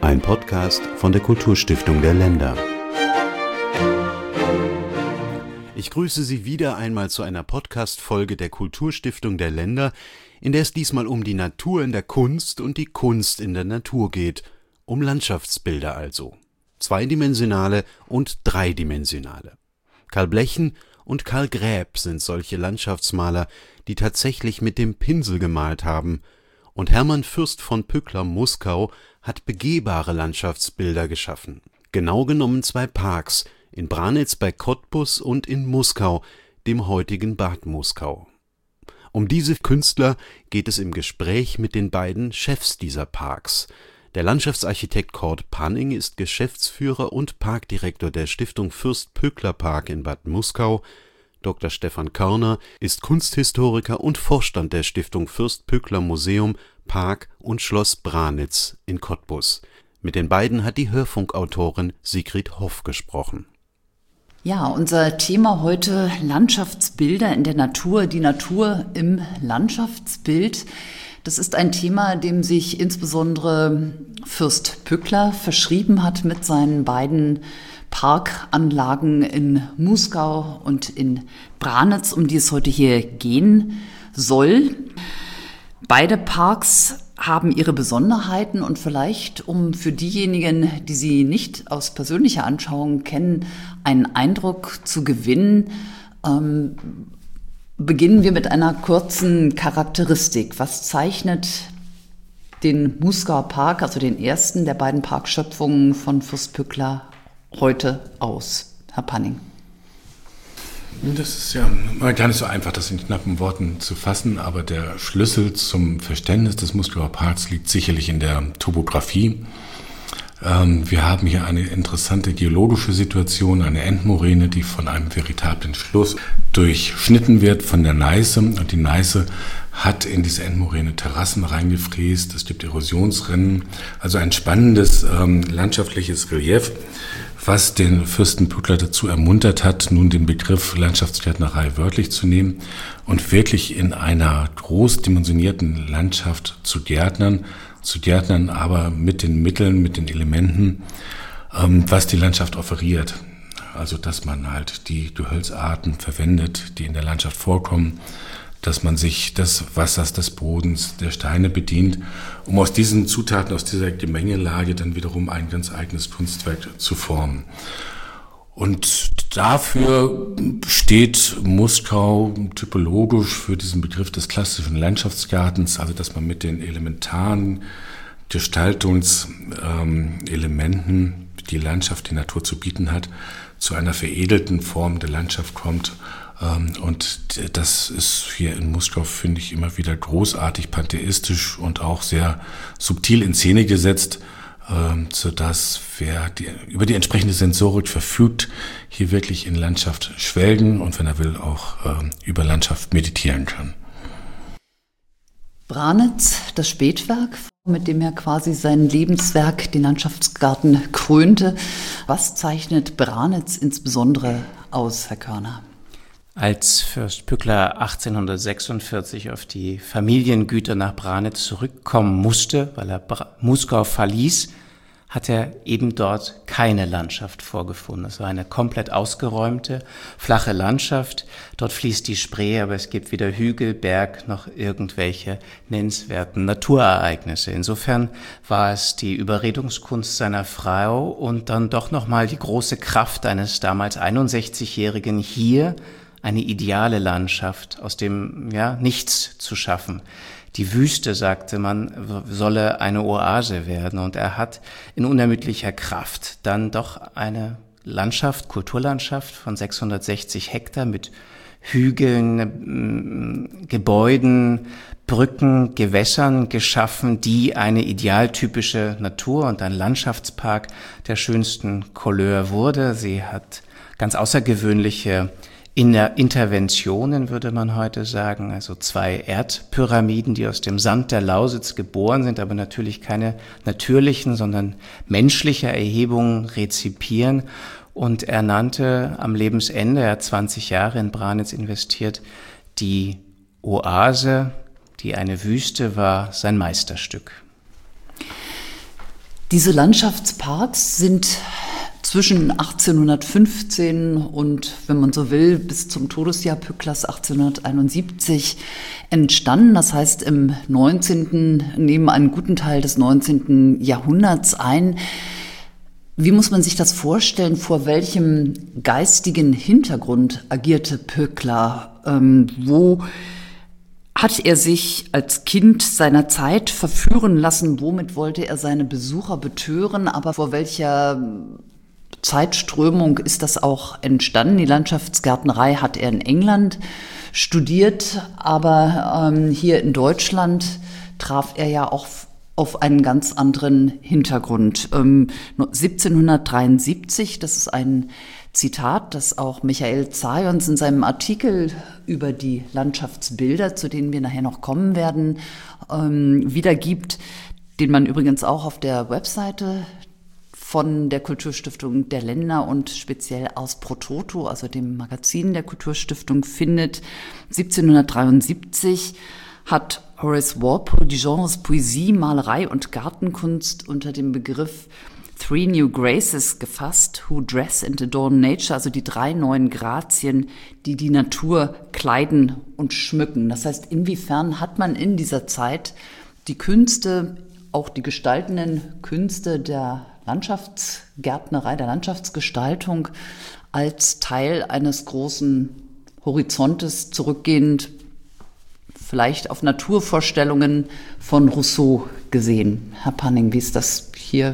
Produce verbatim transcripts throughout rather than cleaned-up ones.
Ein Podcast von der Kulturstiftung der Länder. Ich grüße Sie wieder einmal zu einer Podcast-Folge der Kulturstiftung der Länder, in der es diesmal um die Natur in der Kunst und die Kunst in der Natur geht, um Landschaftsbilder also. Zweidimensionale und dreidimensionale. Karl Blechen und Karl Gräb sind solche Landschaftsmaler, die tatsächlich mit dem Pinsel gemalt haben, und Hermann Fürst von Pückler-Muskau hat begehbare Landschaftsbilder geschaffen. Genau genommen zwei Parks, in Branitz bei Cottbus und in Muskau, dem heutigen Bad Muskau. Um diese Künstler geht es im Gespräch mit den beiden Chefs dieser Parks. Der Landschaftsarchitekt Kurt Panning ist Geschäftsführer und Parkdirektor der Stiftung Fürst-Pückler-Park in Bad Muskau. Doktor Stefan Körner ist Kunsthistoriker und Vorstand der Stiftung Fürst-Pückler-Museum, Park und Schloss Branitz in Cottbus. Mit den beiden hat die Hörfunkautorin Sigrid Hoff gesprochen. Ja, unser Thema heute: Landschaftsbilder in der Natur, die Natur im Landschaftsbild. Das ist ein Thema, dem sich insbesondere Fürst Pückler verschrieben hat mit seinen beiden Parkanlagen in Muskau und in Branitz, um die es heute hier gehen soll. Beide Parks haben ihre Besonderheiten und vielleicht, um für diejenigen, die sie nicht aus persönlicher Anschauung kennen, einen Eindruck zu gewinnen, ähm, beginnen wir mit einer kurzen Charakteristik. Was zeichnet den Muskauer Park, also den ersten der beiden Parkschöpfungen von Fürst Pückler, heute aus, Herr Panning? Das ist ja gar nicht so einfach, das in knappen Worten zu fassen, aber der Schlüssel zum Verständnis des Muskauer Parks liegt sicherlich in der Topographie. Ähm, wir haben hier eine interessante geologische Situation, eine Endmoräne, die von einem veritablen Fluss durchschnitten wird von der Neiße, und die Neiße hat in diese Endmoräne Terrassen reingefräst, es gibt Erosionsrinnen, also ein spannendes ähm, landschaftliches Relief, was den Fürsten Pückler dazu ermuntert hat, nun den Begriff Landschaftsgärtnerei wörtlich zu nehmen und wirklich in einer großdimensionierten Landschaft zu gärtnern, zu gärtnern aber mit den Mitteln, mit den Elementen, ähm, was die Landschaft offeriert. Also dass man halt die Gehölzarten verwendet, die in der Landschaft vorkommen, dass man sich des Wassers, des Bodens, der Steine bedient, um aus diesen Zutaten, aus dieser Gemengelage dann wiederum ein ganz eigenes Kunstwerk zu formen. Und dafür steht Muskau typologisch für diesen Begriff des klassischen Landschaftsgartens, also dass man mit den elementaren Gestaltungselementen, die die Landschaft, die Natur zu bieten hat, zu einer veredelten Form der Landschaft kommt. Und das ist hier in Muskau, finde ich, immer wieder großartig pantheistisch und auch sehr subtil in Szene gesetzt, sodass wer die, über die entsprechende Sensorik verfügt, hier wirklich in Landschaft schwelgen und, wenn er will, auch über Landschaft meditieren kann. Branitz, das Spätwerk, mit dem er quasi sein Lebenswerk, den Landschaftsgarten, krönte. Was zeichnet Branitz insbesondere aus, Herr Körner? Als Fürst Pückler achtzehnhundertsechsundvierzig auf die Familiengüter nach Branitz zurückkommen musste, weil er Bra- Muskau verließ, hat er eben dort keine Landschaft vorgefunden. Es war eine komplett ausgeräumte, flache Landschaft. Dort fließt die Spree, aber es gibt weder Hügel, Berg noch irgendwelche nennenswerten Naturereignisse. Insofern war es die Überredungskunst seiner Frau und dann doch nochmal die große Kraft eines damals einundsechzigjährigen, hier eine ideale Landschaft aus dem ja Nichts zu schaffen. Die Wüste, sagte man, solle eine Oase werden, und er hat in unermüdlicher Kraft dann doch eine Landschaft, Kulturlandschaft von sechshundertsechzig Hektar mit Hügeln, Gebäuden, Brücken, Gewässern geschaffen, die eine idealtypische Natur und ein Landschaftspark der schönsten Couleur wurde. Sie hat ganz außergewöhnliche In der Interventionen, würde man heute sagen, also zwei Erdpyramiden, die aus dem Sand der Lausitz geboren sind, aber natürlich keine natürlichen, sondern menschliche Erhebungen rezipieren. Und er nannte am Lebensende, er hat zwanzig Jahre in Branitz investiert, die Oase, die eine Wüste war, sein Meisterstück. Diese Landschaftsparks sind zwischen achtzehnhundertfünfzehn und, wenn man so will, bis zum Todesjahr Pücklers achtzehnhunderteinundsiebzig entstanden. Das heißt, im neunzehnten nehmen einen guten Teil des neunzehnten Jahrhunderts ein. Wie muss man sich das vorstellen? Vor welchem geistigen Hintergrund agierte Pückler? Ähm, wo hat er sich als Kind seiner Zeit verführen lassen? Womit wollte er seine Besucher betören? Aber vor welcher Zeitströmung ist das auch entstanden? Die Landschaftsgärtnerei hat er in England studiert, aber ähm, hier in Deutschland traf er ja auch auf einen ganz anderen Hintergrund. Ähm, siebzehnhundertdreiundsiebzig, das ist ein Zitat, das auch Michael Zajons in seinem Artikel über die Landschaftsbilder, zu denen wir nachher noch kommen werden, ähm, wiedergibt, den man übrigens auch auf der Webseite von der Kulturstiftung der Länder und speziell aus Prototo, also dem Magazin der Kulturstiftung, findet. siebzehnhundertdreiundsiebzig hat Horace Walpole die Genres Poesie, Malerei und Gartenkunst unter dem Begriff Three New Graces gefasst, who dress and adorn nature, also die drei neuen Grazien, die die Natur kleiden und schmücken. Das heißt, inwiefern hat man in dieser Zeit die Künste, auch die gestaltenden Künste der Landschaftsgärtnerei, der Landschaftsgestaltung als Teil eines großen Horizontes zurückgehend, vielleicht auf Naturvorstellungen von Rousseau gesehen. Herr Panning, wie ist das hier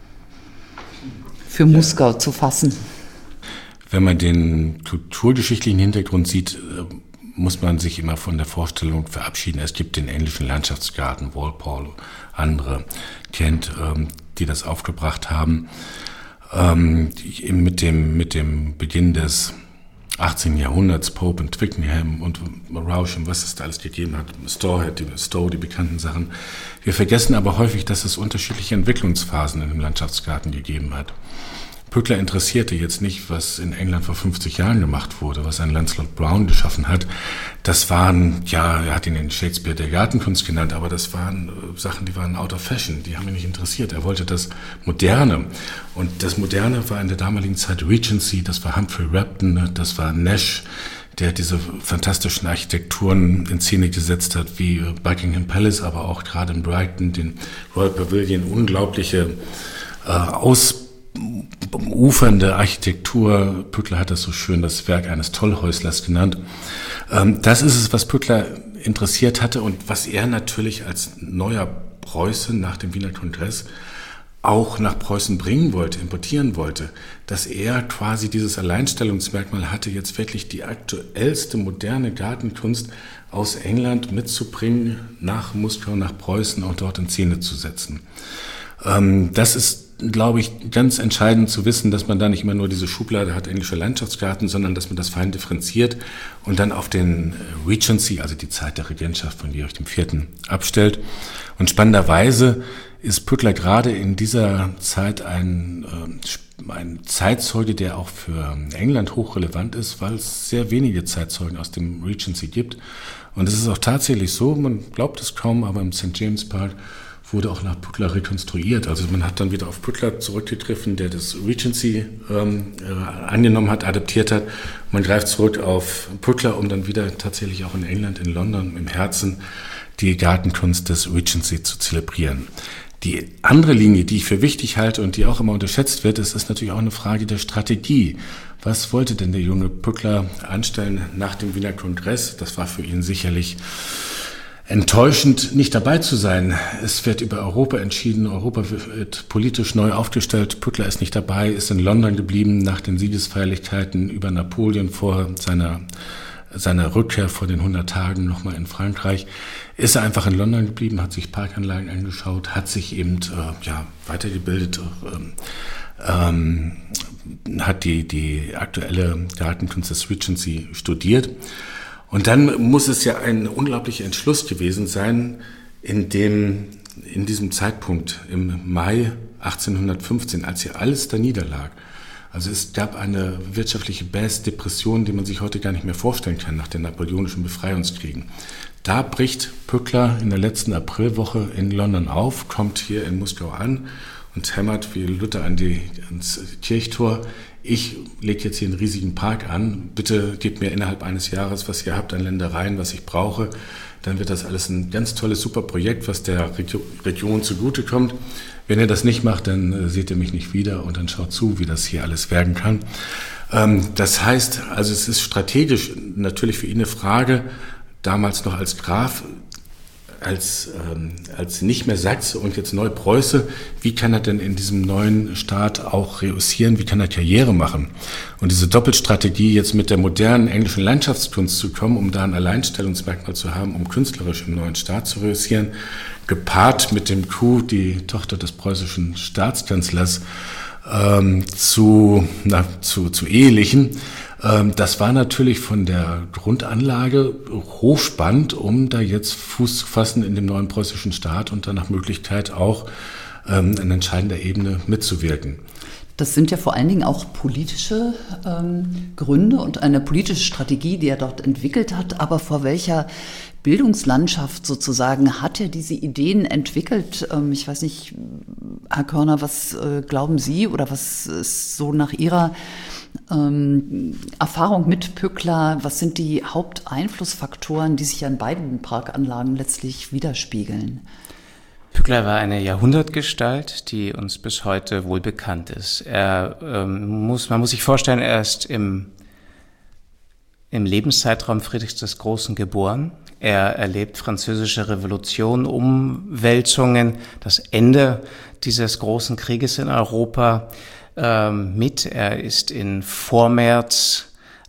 für Muskau zu fassen? Wenn man den kulturgeschichtlichen Hintergrund sieht, muss man sich immer von der Vorstellung verabschieden, es gibt den englischen Landschaftsgarten, Walpole, andere kennt, die das aufgebracht haben. Mit dem, mit dem Beginn des achtzehnten Jahrhunderts, Pope und Twickenham und Rausch und was es da alles gegeben hat, Stowe, die, Stowe, die bekannten Sachen. Wir vergessen aber häufig, dass es unterschiedliche Entwicklungsphasen in dem Landschaftsgarten gegeben hat. Pückler interessierte jetzt nicht, was in England vor fünfzig Jahren gemacht wurde, was ein Lancelot Brown geschaffen hat. Das waren, ja, er hat ihn in Shakespeare der Gartenkunst genannt, aber das waren Sachen, die waren out of fashion, die haben ihn nicht interessiert. Er wollte das Moderne. Und das Moderne war in der damaligen Zeit Regency, das war Humphrey Repton, das war Nash, der diese fantastischen Architekturen in Szene gesetzt hat, wie Buckingham Palace, aber auch gerade in Brighton, den Royal Pavilion, unglaubliche äh, Aus ufernde Architektur. Pückler hat das so schön das Werk eines Tollhäuslers genannt. Das ist es, was Pückler interessiert hatte und was er natürlich als neuer Preuße nach dem Wiener Kongress auch nach Preußen bringen wollte, importieren wollte, dass er quasi dieses Alleinstellungsmerkmal hatte, jetzt wirklich die aktuellste moderne Gartenkunst aus England mitzubringen, nach Muskau, nach Preußen und dort in Szene zu setzen. Das ist, glaube ich, ganz entscheidend zu wissen, dass man da nicht immer nur diese Schublade hat, englischer Landschaftsgarten, sondern dass man das fein differenziert und dann auf den Regency, also die Zeit der Regentschaft von Georg der Vierte, abstellt. Und spannenderweise ist Pückler gerade in dieser Zeit ein, äh, ein Zeitzeuge, der auch für England hochrelevant ist, weil es sehr wenige Zeitzeugen aus dem Regency gibt. Und es ist auch tatsächlich so, man glaubt es kaum, aber im Sankt James Park wurde auch nach Pückler rekonstruiert. Also man hat dann wieder auf Pückler zurückgegriffen, der das Regency ähm, äh, angenommen hat, adaptiert hat. Man greift zurück auf Pückler, um dann wieder tatsächlich auch in England, in London, im Herzen die Gartenkunst des Regency zu zelebrieren. Die andere Linie, die ich für wichtig halte und die auch immer unterschätzt wird, ist, ist natürlich auch eine Frage der Strategie. Was wollte denn der junge Pückler anstellen nach dem Wiener Kongress? Das war für ihn sicherlich enttäuschend, nicht dabei zu sein. Es wird über Europa entschieden, Europa wird politisch neu aufgestellt. Pückler ist nicht dabei, ist in London geblieben nach den Siegesfeierlichkeiten über Napoleon vor seiner, seiner Rückkehr vor den hundert Tagen nochmal in Frankreich. Ist er einfach in London geblieben, hat sich Parkanlagen angeschaut, hat sich eben äh, ja, weitergebildet, ähm, hat die, die aktuelle Gartenkunst des Regency studiert. Und dann muss es ja ein unglaublicher Entschluss gewesen sein, in dem, in diesem Zeitpunkt im Mai achtzehnhundertfünfzehn, als hier alles da niederlag. Also es gab eine wirtschaftliche Baisse-Depression, die man sich heute gar nicht mehr vorstellen kann nach den napoleonischen Befreiungskriegen. Da bricht Pückler in der letzten Aprilwoche in London auf, kommt hier in Muskau an und hämmert wie Luther an die, ans Kirchtor. Ich lege jetzt hier einen riesigen Park an. Bitte gebt mir innerhalb eines Jahres, was ihr habt an Ländereien, was ich brauche. Dann wird das alles ein ganz tolles, super Projekt, was der Region zugutekommt. Wenn ihr das nicht macht, dann seht ihr mich nicht wieder und dann schaut zu, wie das hier alles werden kann. Das heißt, also es ist strategisch natürlich für ihn eine Frage, damals noch als Graf, als, ähm, als nicht mehr Sachse und jetzt Neupreuße, wie kann er denn in diesem neuen Staat auch reüssieren, wie kann er Karriere machen? Und diese Doppelstrategie, jetzt mit der modernen englischen Landschaftskunst zu kommen, um da ein Alleinstellungsmerkmal zu haben, um künstlerisch im neuen Staat zu reüssieren, gepaart mit dem Coup, die Tochter des preußischen Staatskanzlers, ähm, zu, na, zu, zu ehelichen. Ähm, das war natürlich von der Grundanlage hochspannend, um da jetzt Fuß zu fassen in dem neuen preußischen Staat und dann nach Möglichkeit auch ähm, an entscheidender Ebene mitzuwirken. Das sind ja vor allen Dingen auch politische ähm, Gründe und eine politische Strategie, die er dort entwickelt hat. Aber vor welcher Bildungslandschaft sozusagen hat er diese Ideen entwickelt? Ähm, ich weiß nicht, Herr Körner, was äh, glauben Sie oder was ist so nach Ihrer ähm, Erfahrung mit Pückler, was sind die Haupteinflussfaktoren, die sich an beiden Parkanlagen letztlich widerspiegeln? Pückler war eine Jahrhundertgestalt, die uns bis heute wohl bekannt ist. Er ähm, muss, man muss sich vorstellen, er ist im, im Lebenszeitraum Friedrichs des Großen geboren. Er erlebt französische Revolution, Umwälzungen, das Ende dieses großen Krieges in Europa ähm, mit. Er ist in Vormärz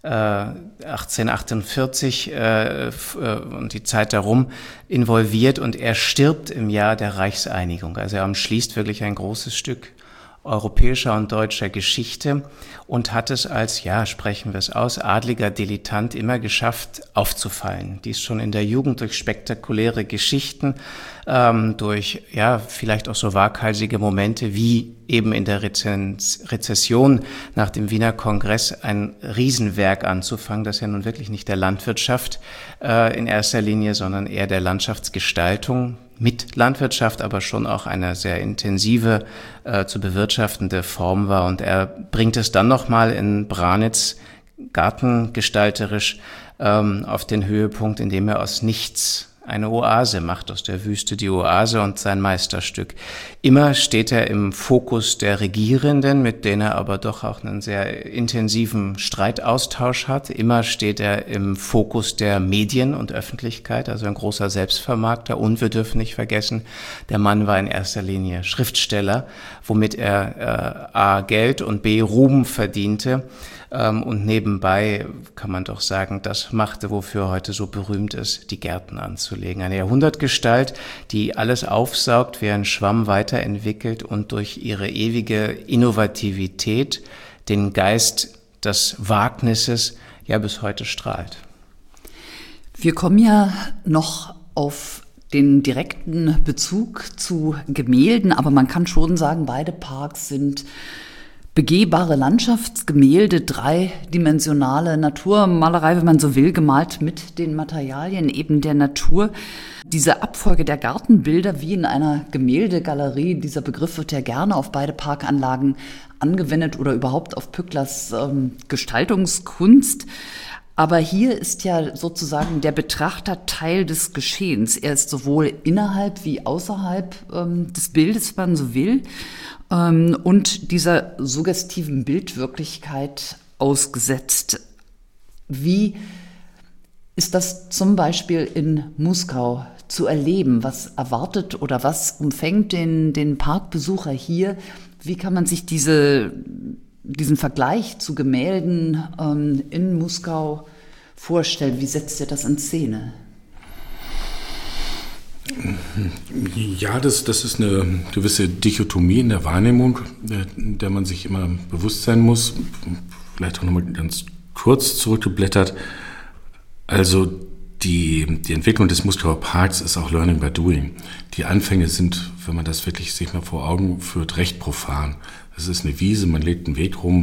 achtzehnhundertachtundvierzig äh, und die Zeit darum involviert und er stirbt im Jahr der Reichseinigung. Also er umschließt wirklich ein großes Stück europäischer und deutscher Geschichte und hat es als, ja, sprechen wir es aus, adliger Dilettant immer geschafft, aufzufallen. Dies schon in der Jugend durch spektakuläre Geschichten, ähm, durch, ja, vielleicht auch so waghalsige Momente wie eben in der Rezens- Rezession nach dem Wiener Kongress ein Riesenwerk anzufangen, das ja nun wirklich nicht der Landwirtschaft äh, in erster Linie, sondern eher der Landschaftsgestaltung mit Landwirtschaft, aber schon auch eine sehr intensive, äh, zu bewirtschaftende Form war. Und er bringt es dann nochmal in Branitz gartengestalterisch ähm, auf den Höhepunkt, indem er aus nichts eine Oase macht, aus der Wüste die Oase und sein Meisterstück. Immer steht er im Fokus der Regierenden, mit denen er aber doch auch einen sehr intensiven Streitaustausch hat. Immer steht er im Fokus der Medien und Öffentlichkeit, also ein großer Selbstvermarkter. Und wir dürfen nicht vergessen, der Mann war in erster Linie Schriftsteller, womit er äh, A, Geld und B, Ruhm verdiente. Und nebenbei kann man doch sagen, das machte, wofür er heute so berühmt ist, die Gärten anzulegen. Eine Jahrhundertgestalt, die alles aufsaugt, wie ein Schwamm weiterentwickelt und durch ihre ewige Innovativität den Geist des Wagnisses ja bis heute strahlt. Wir kommen ja noch auf den direkten Bezug zu Gemälden, aber man kann schon sagen, beide Parks sind begehbare Landschaftsgemälde, dreidimensionale Naturmalerei, wenn man so will, gemalt mit den Materialien eben der Natur. Diese Abfolge der Gartenbilder wie in einer Gemäldegalerie, dieser Begriff wird ja gerne auf beide Parkanlagen angewendet oder überhaupt auf Pücklers ähm, Gestaltungskunst. Aber hier ist ja sozusagen der Betrachter Teil des Geschehens. Er ist sowohl innerhalb wie außerhalb ähm, des Bildes, wenn man so will, ähm, und dieser suggestiven Bildwirklichkeit ausgesetzt. Wie ist das zum Beispiel in Muskau zu erleben? Was erwartet oder was umfängt den, den Parkbesucher hier? Wie kann man sich diese diesen Vergleich zu Gemälden ähm, in Muskau vorstellen? Wie setzt ihr das in Szene? Ja, das, das ist eine gewisse Dichotomie in der Wahrnehmung, in der man sich immer bewusst sein muss. Vielleicht auch nochmal ganz kurz zurückgeblättert. Also die, die Entwicklung des Muskauer Parks ist auch Learning by Doing. Die Anfänge sind, wenn man das wirklich sich mal vor Augen führt, recht profan. Es ist eine Wiese, man legt einen Weg rum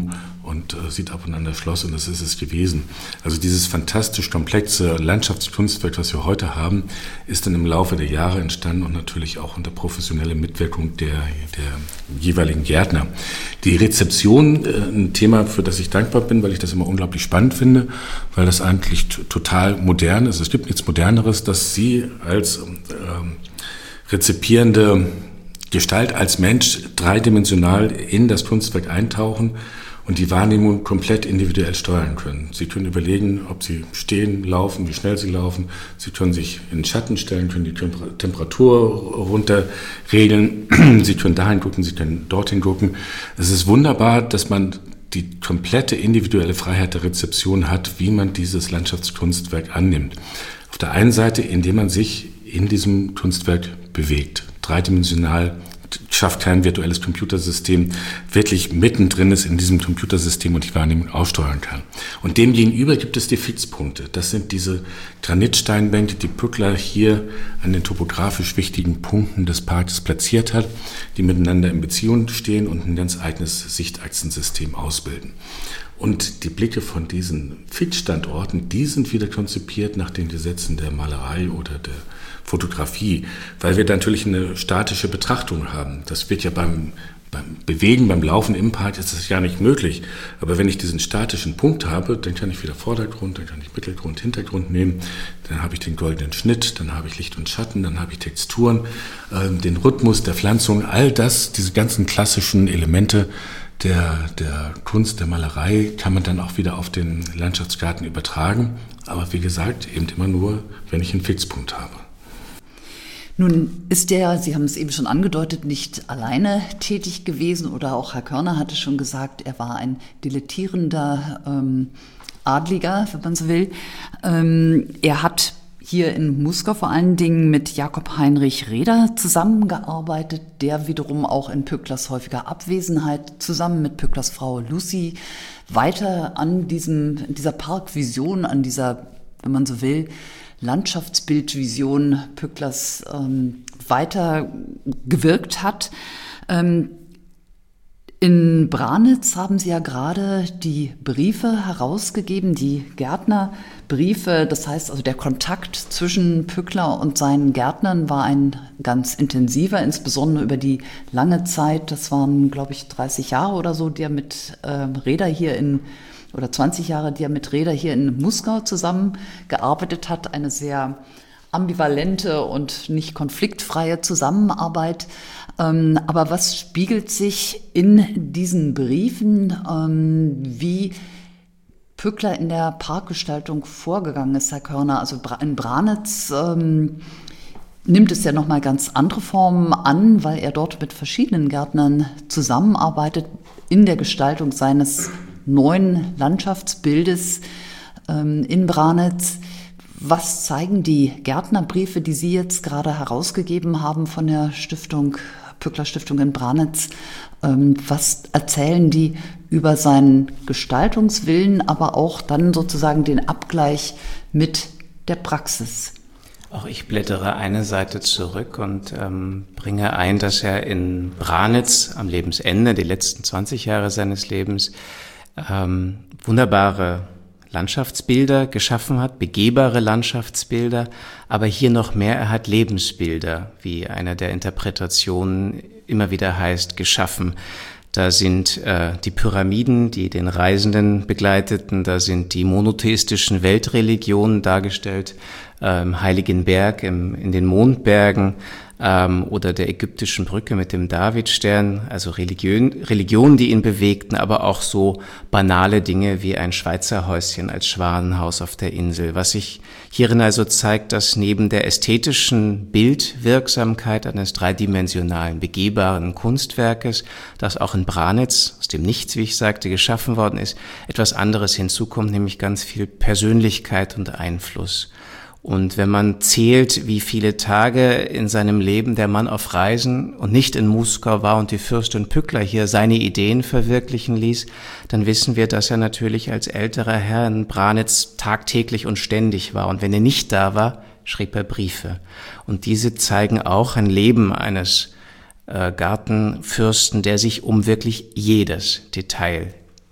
und äh, sieht ab und an das Schloss und das ist es gewesen. Also dieses fantastisch komplexe Landschaftskunstwerk, was wir heute haben, ist dann im Laufe der Jahre entstanden und natürlich auch unter professioneller Mitwirkung der, der jeweiligen Gärtner. Die Rezeption, äh, ein Thema, für das ich dankbar bin, weil ich das immer unglaublich spannend finde, weil das eigentlich t- total modern ist. Es gibt nichts Moderneres, dass Sie als ähm, rezipierende Gestalt, als Mensch dreidimensional in das Kunstwerk eintauchen und die Wahrnehmung komplett individuell steuern können. Sie können überlegen, ob Sie stehen, laufen, wie schnell Sie laufen. Sie können sich in den Schatten stellen, können die Temperatur runterregeln. Sie können dahin gucken, Sie können dorthin gucken. Es ist wunderbar, dass man die komplette individuelle Freiheit der Rezeption hat, wie man dieses Landschaftskunstwerk annimmt. Auf der einen Seite, indem man sich in diesem Kunstwerk bewegt, dreidimensional, schafft kein virtuelles Computersystem, wirklich mittendrin ist in diesem Computersystem und die Wahrnehmung aussteuern kann. Und dem gegenüber gibt es die Fixpunkte. Das sind diese Granitsteinbänke, die Pückler hier an den topografisch wichtigen Punkten des Parks platziert hat, die miteinander in Beziehung stehen und ein ganz eigenes Sichtachsensystem ausbilden. Und die Blicke von diesen Fixstandorten, die sind wieder konzipiert nach den Gesetzen der Malerei oder der Fotografie, weil wir da natürlich eine statische Betrachtung haben. Das wird ja beim, beim Bewegen, beim Laufen im Park ist das ja nicht möglich. Aber wenn ich diesen statischen Punkt habe, dann kann ich wieder Vordergrund, dann kann ich Mittelgrund, Hintergrund nehmen, dann habe ich den goldenen Schnitt, dann habe ich Licht und Schatten, dann habe ich Texturen, äh, den Rhythmus der Pflanzung, all das, diese ganzen klassischen Elemente der, der Kunst, der Malerei kann man dann auch wieder auf den Landschaftsgarten übertragen. Aber wie gesagt, eben immer nur, wenn ich einen Fixpunkt habe. Nun ist der, Sie haben es eben schon angedeutet, nicht alleine tätig gewesen oder auch Herr Körner hatte schon gesagt, er war ein dilettierender ähm, Adliger, wenn man so will. Ähm, er hat hier in Muskau vor allen Dingen mit Jakob Heinrich Reder zusammengearbeitet, der wiederum auch in Pücklers häufiger Abwesenheit zusammen mit Pücklers Frau Lucy weiter an diesem, dieser Parkvision, an dieser, wenn man so will, Landschaftsbildvision Pücklers ähm, weiter gewirkt hat. Ähm, in Branitz haben Sie ja gerade die Briefe herausgegeben, die Gärtnerbriefe. Das heißt also, der Kontakt zwischen Pückler und seinen Gärtnern war ein ganz intensiver, insbesondere über die lange Zeit. Das waren, glaube ich, dreißig Jahre oder so, die er mit äh, Reder hier in oder zwanzig Jahre, die er mit Reder hier in Muskau zusammengearbeitet hat. Eine sehr ambivalente und nicht konfliktfreie Zusammenarbeit. Ähm, aber was spiegelt sich in diesen Briefen, ähm, wie Pückler in der Parkgestaltung vorgegangen ist, Herr Körner? Also in Branitz ähm, nimmt es ja nochmal ganz andere Formen an, weil er dort mit verschiedenen Gärtnern zusammenarbeitet in der Gestaltung seines neuen Landschaftsbildes ähm, in Branitz. Was zeigen die Gärtnerbriefe, die Sie jetzt gerade herausgegeben haben von der Stiftung, Pückler Stiftung in Branitz? Ähm, was erzählen die über seinen Gestaltungswillen, aber auch dann sozusagen den Abgleich mit der Praxis? Auch ich blättere eine Seite zurück und ähm, bringe ein, dass er in Branitz am Lebensende, die letzten zwanzig Jahre seines Lebens, ähm, wunderbare Landschaftsbilder geschaffen hat, begehbare Landschaftsbilder, aber hier noch mehr, er hat Lebensbilder, wie einer der Interpretationen immer wieder heißt, geschaffen. Da sind äh, die Pyramiden, die den Reisenden begleiteten, da sind die monotheistischen Weltreligionen dargestellt, äh, im Heiligen Berg, im, in den Mondbergen, ähm, oder der ägyptischen Brücke mit dem Davidstern, also Religion, Religionen, die ihn bewegten, aber auch so banale Dinge wie ein Schweizer Häuschen als Schwanenhaus auf der Insel. Was sich hierin also zeigt, dass neben der ästhetischen Bildwirksamkeit eines dreidimensionalen, begehbaren Kunstwerkes, das auch in Branitz, aus dem Nichts, wie ich sagte, geschaffen worden ist, etwas anderes hinzukommt, nämlich ganz viel Persönlichkeit und Einfluss. Und wenn man zählt, wie viele Tage in seinem Leben der Mann auf Reisen und nicht in Muskau war und die Fürstin Pückler hier seine Ideen verwirklichen ließ, dann wissen wir, dass er natürlich als älterer Herr in Branitz tagtäglich und ständig war. Und wenn er nicht da war, schrieb er Briefe. Und diese zeigen auch ein Leben eines äh, Gartenfürsten, der sich um wirklich jedes Detail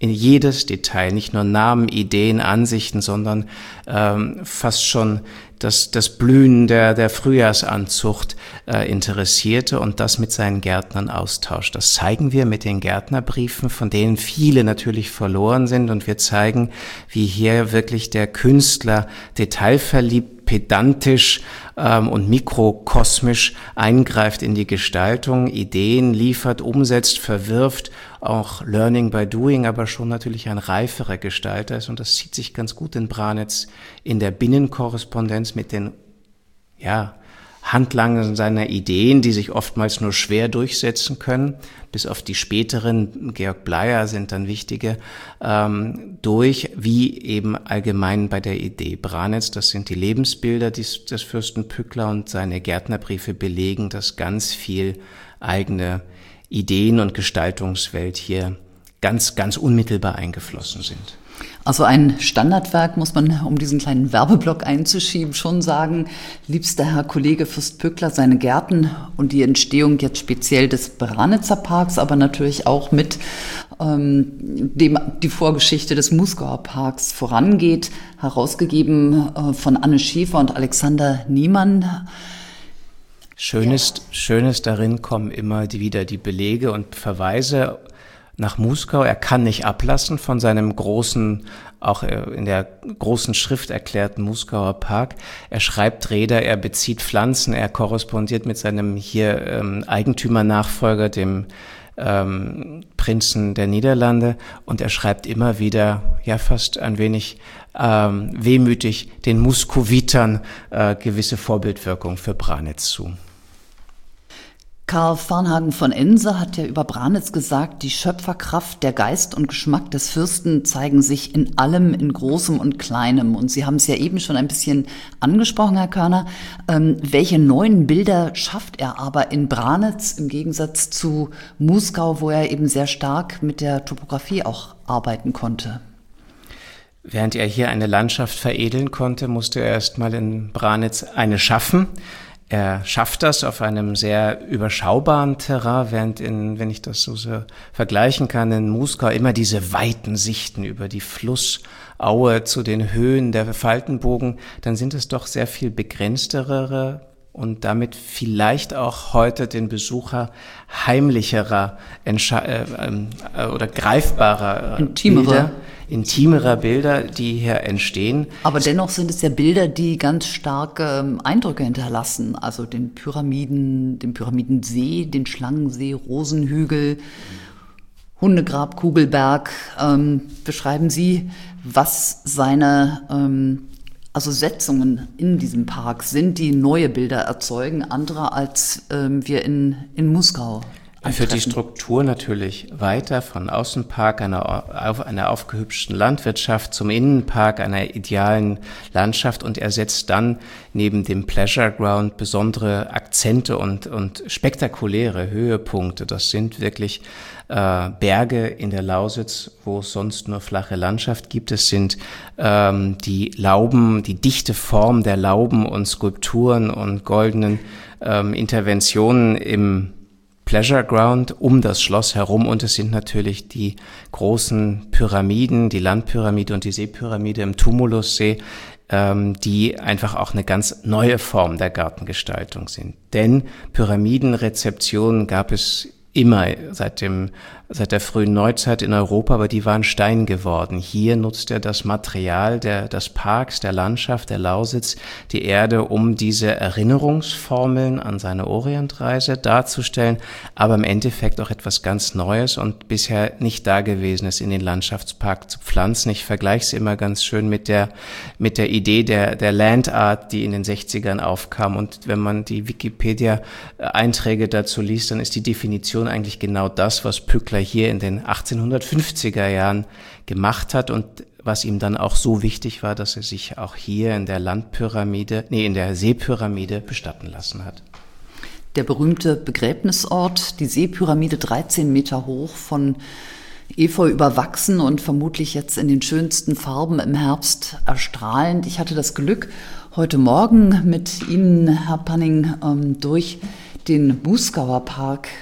in jedes Detail, nicht nur Namen, Ideen, Ansichten, sondern ähm, fast schon das, das Blühen der, der Frühjahrsanzucht äh, interessierte und das mit seinen Gärtnern austauscht. Das zeigen wir mit den Gärtnerbriefen, von denen viele natürlich verloren sind, und wir zeigen, wie hier wirklich der Künstler detailverliebt, pedantisch ähm, und mikrokosmisch eingreift in die Gestaltung, Ideen liefert, umsetzt, verwirft, auch Learning by Doing, aber schon natürlich ein reiferer Gestalter ist, und das zieht sich ganz gut in Branitz in der Binnenkorrespondenz mit den, ja, Handlangern seiner Ideen, die sich oftmals nur schwer durchsetzen können, bis auf die späteren, Georg Bleier sind dann wichtige, ähm, durch, wie eben allgemein bei der Idee. Branitz, das sind die Lebensbilder des, des Fürsten Pückler, und seine Gärtnerbriefe belegen, dass ganz viel eigene Ideen und Gestaltungswelt hier ganz, ganz unmittelbar eingeflossen sind. Also ein Standardwerk, muss man, um diesen kleinen Werbeblock einzuschieben, schon sagen, liebster Herr Kollege Fürst Pückler, seine Gärten und die Entstehung jetzt speziell des Branitzer Parks, aber natürlich auch mit ähm, dem die Vorgeschichte des Musgauer Parks vorangeht, herausgegeben äh, von Anne Schäfer und Alexander Niemann. Schönes, Schönes darin kommen immer die, wieder die Belege und Verweise nach Musgau. Er kann nicht ablassen von seinem großen, auch in der großen Schrift erklärten Musgauer Park. Er schreibt Räder, er bezieht Pflanzen, er korrespondiert mit seinem hier ähm, Eigentümernachfolger, dem ähm, Prinzen der Niederlande, und er schreibt immer wieder, ja fast ein wenig ähm, wehmütig, den Muskowitern äh, gewisse Vorbildwirkung für Branitz zu. Karl Varnhagen von Ense hat ja über Branitz gesagt, die Schöpferkraft, der Geist und Geschmack des Fürsten zeigen sich in allem, in Großem und Kleinem. Und Sie haben es ja eben schon ein bisschen angesprochen, Herr Körner. Ähm, welche neuen Bilder schafft er aber in Branitz im Gegensatz zu Musgau, wo er eben sehr stark mit der Topografie auch arbeiten konnte? Während er hier eine Landschaft veredeln konnte, musste er erst mal in Branitz eine schaffen. Er schafft das auf einem sehr überschaubaren Terrain, während in, wenn ich das so, so vergleichen kann, in Musgau immer diese weiten Sichten über die Flussaue zu den Höhen der Faltenbogen, dann sind es doch sehr viel begrenztere und damit vielleicht auch heute den Besucher heimlicherer Entsche- äh, oder greifbarer intimere. Bilder, intimerer Bilder, die hier entstehen. Aber dennoch sind es ja Bilder, die ganz starke ähm, Eindrücke hinterlassen. Also den Pyramiden, den Pyramidensee, den Schlangensee, Rosenhügel, Hundegrab, Kugelberg. Ähm, beschreiben Sie, was seine ähm, also Setzungen in diesem Park sind, die neue Bilder erzeugen, andere als ähm, wir in, in Musgau Er führt die Struktur natürlich weiter von Außenpark, einer, auf, einer aufgehübschten Landwirtschaft zum Innenpark, einer idealen Landschaft, und er setzt dann neben dem Pleasure Ground besondere Akzente und, und spektakuläre Höhepunkte. Das sind wirklich äh, Berge in der Lausitz, wo es sonst nur flache Landschaft gibt. Es sind ähm, die Lauben, die dichte Form der Lauben und Skulpturen und goldenen ähm, Interventionen im Pleasure Ground um das Schloss herum, und es sind natürlich die großen Pyramiden, die Landpyramide und die Seepyramide im Tumulussee, ähm, die einfach auch eine ganz neue Form der Gartengestaltung sind. Denn Pyramidenrezeptionen gab es immer seit dem, seit der frühen Neuzeit in Europa, aber die waren Stein geworden. Hier nutzt er das Material der, des Parks, der Landschaft, der Lausitz, die Erde, um diese Erinnerungsformeln an seine Orientreise darzustellen, aber im Endeffekt auch etwas ganz Neues und bisher nicht Dagewesenes in den Landschaftspark zu pflanzen. Ich vergleiche es immer ganz schön mit der, mit der Idee der, der Land Art, die in den sechzigern aufkam. Und wenn man die Wikipedia-Einträge dazu liest, dann ist die Definition eigentlich genau das, was Pückler hier in den achtzehnhundertfünfziger Jahren gemacht hat und was ihm dann auch so wichtig war, dass er sich auch hier in der Landpyramide, nee, in der Seepyramide bestatten lassen hat. Der berühmte Begräbnisort, die Seepyramide, dreizehn Meter hoch, von Efeu überwachsen und vermutlich jetzt in den schönsten Farben im Herbst erstrahlend. Ich hatte das Glück, heute Morgen mit Ihnen, Herr Panning, durch den Musgauer Park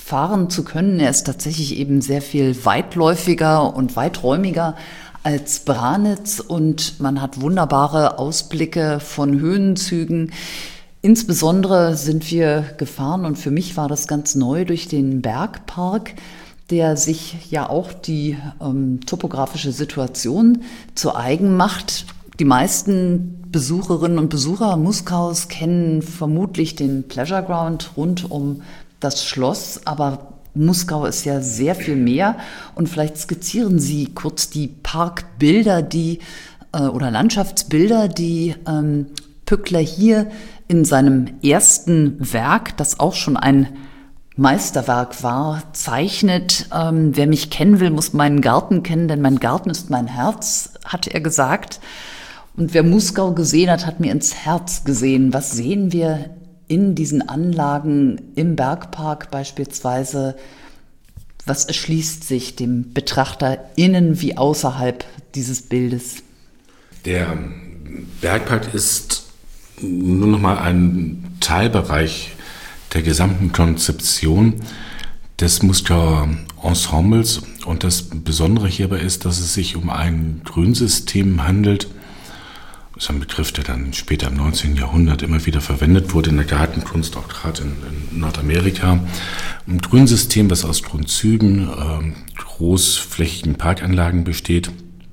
fahren zu können. Er ist tatsächlich eben sehr viel weitläufiger und weiträumiger als Branitz und man hat wunderbare Ausblicke von Höhenzügen. Insbesondere sind wir gefahren und für mich war das ganz neu durch den Bergpark, der sich ja auch die ähm, topografische Situation zu eigen macht. Die meisten Besucherinnen und Besucher Muskaus kennen vermutlich den Pleasure Ground rund um das Schloss, aber Muskau ist ja sehr viel mehr und vielleicht skizzieren Sie kurz die Parkbilder, die äh, oder Landschaftsbilder, die ähm, Pückler hier in seinem ersten Werk, das auch schon ein Meisterwerk war, zeichnet. Ähm, wer mich kennen will, muss meinen Garten kennen, denn mein Garten ist mein Herz, hat er gesagt. Und wer Muskau gesehen hat, hat mir ins Herz gesehen. Was sehen wir in diesen Anlagen im Bergpark beispielsweise? Was erschließt sich dem Betrachter innen wie außerhalb dieses Bildes? Der Bergpark ist nur noch mal ein Teilbereich der gesamten Konzeption des Muskauer Ensembles. Und das Besondere hierbei ist, dass es sich um ein Grünsystem handelt. Das ist ein Begriff, der dann später im neunzehnten Jahrhundert immer wieder verwendet wurde in der Gartenkunst, auch gerade in, in Nordamerika. Ein Grünsystem, das aus Grundzügen, äh, großflächigen Parkanlagen besteht.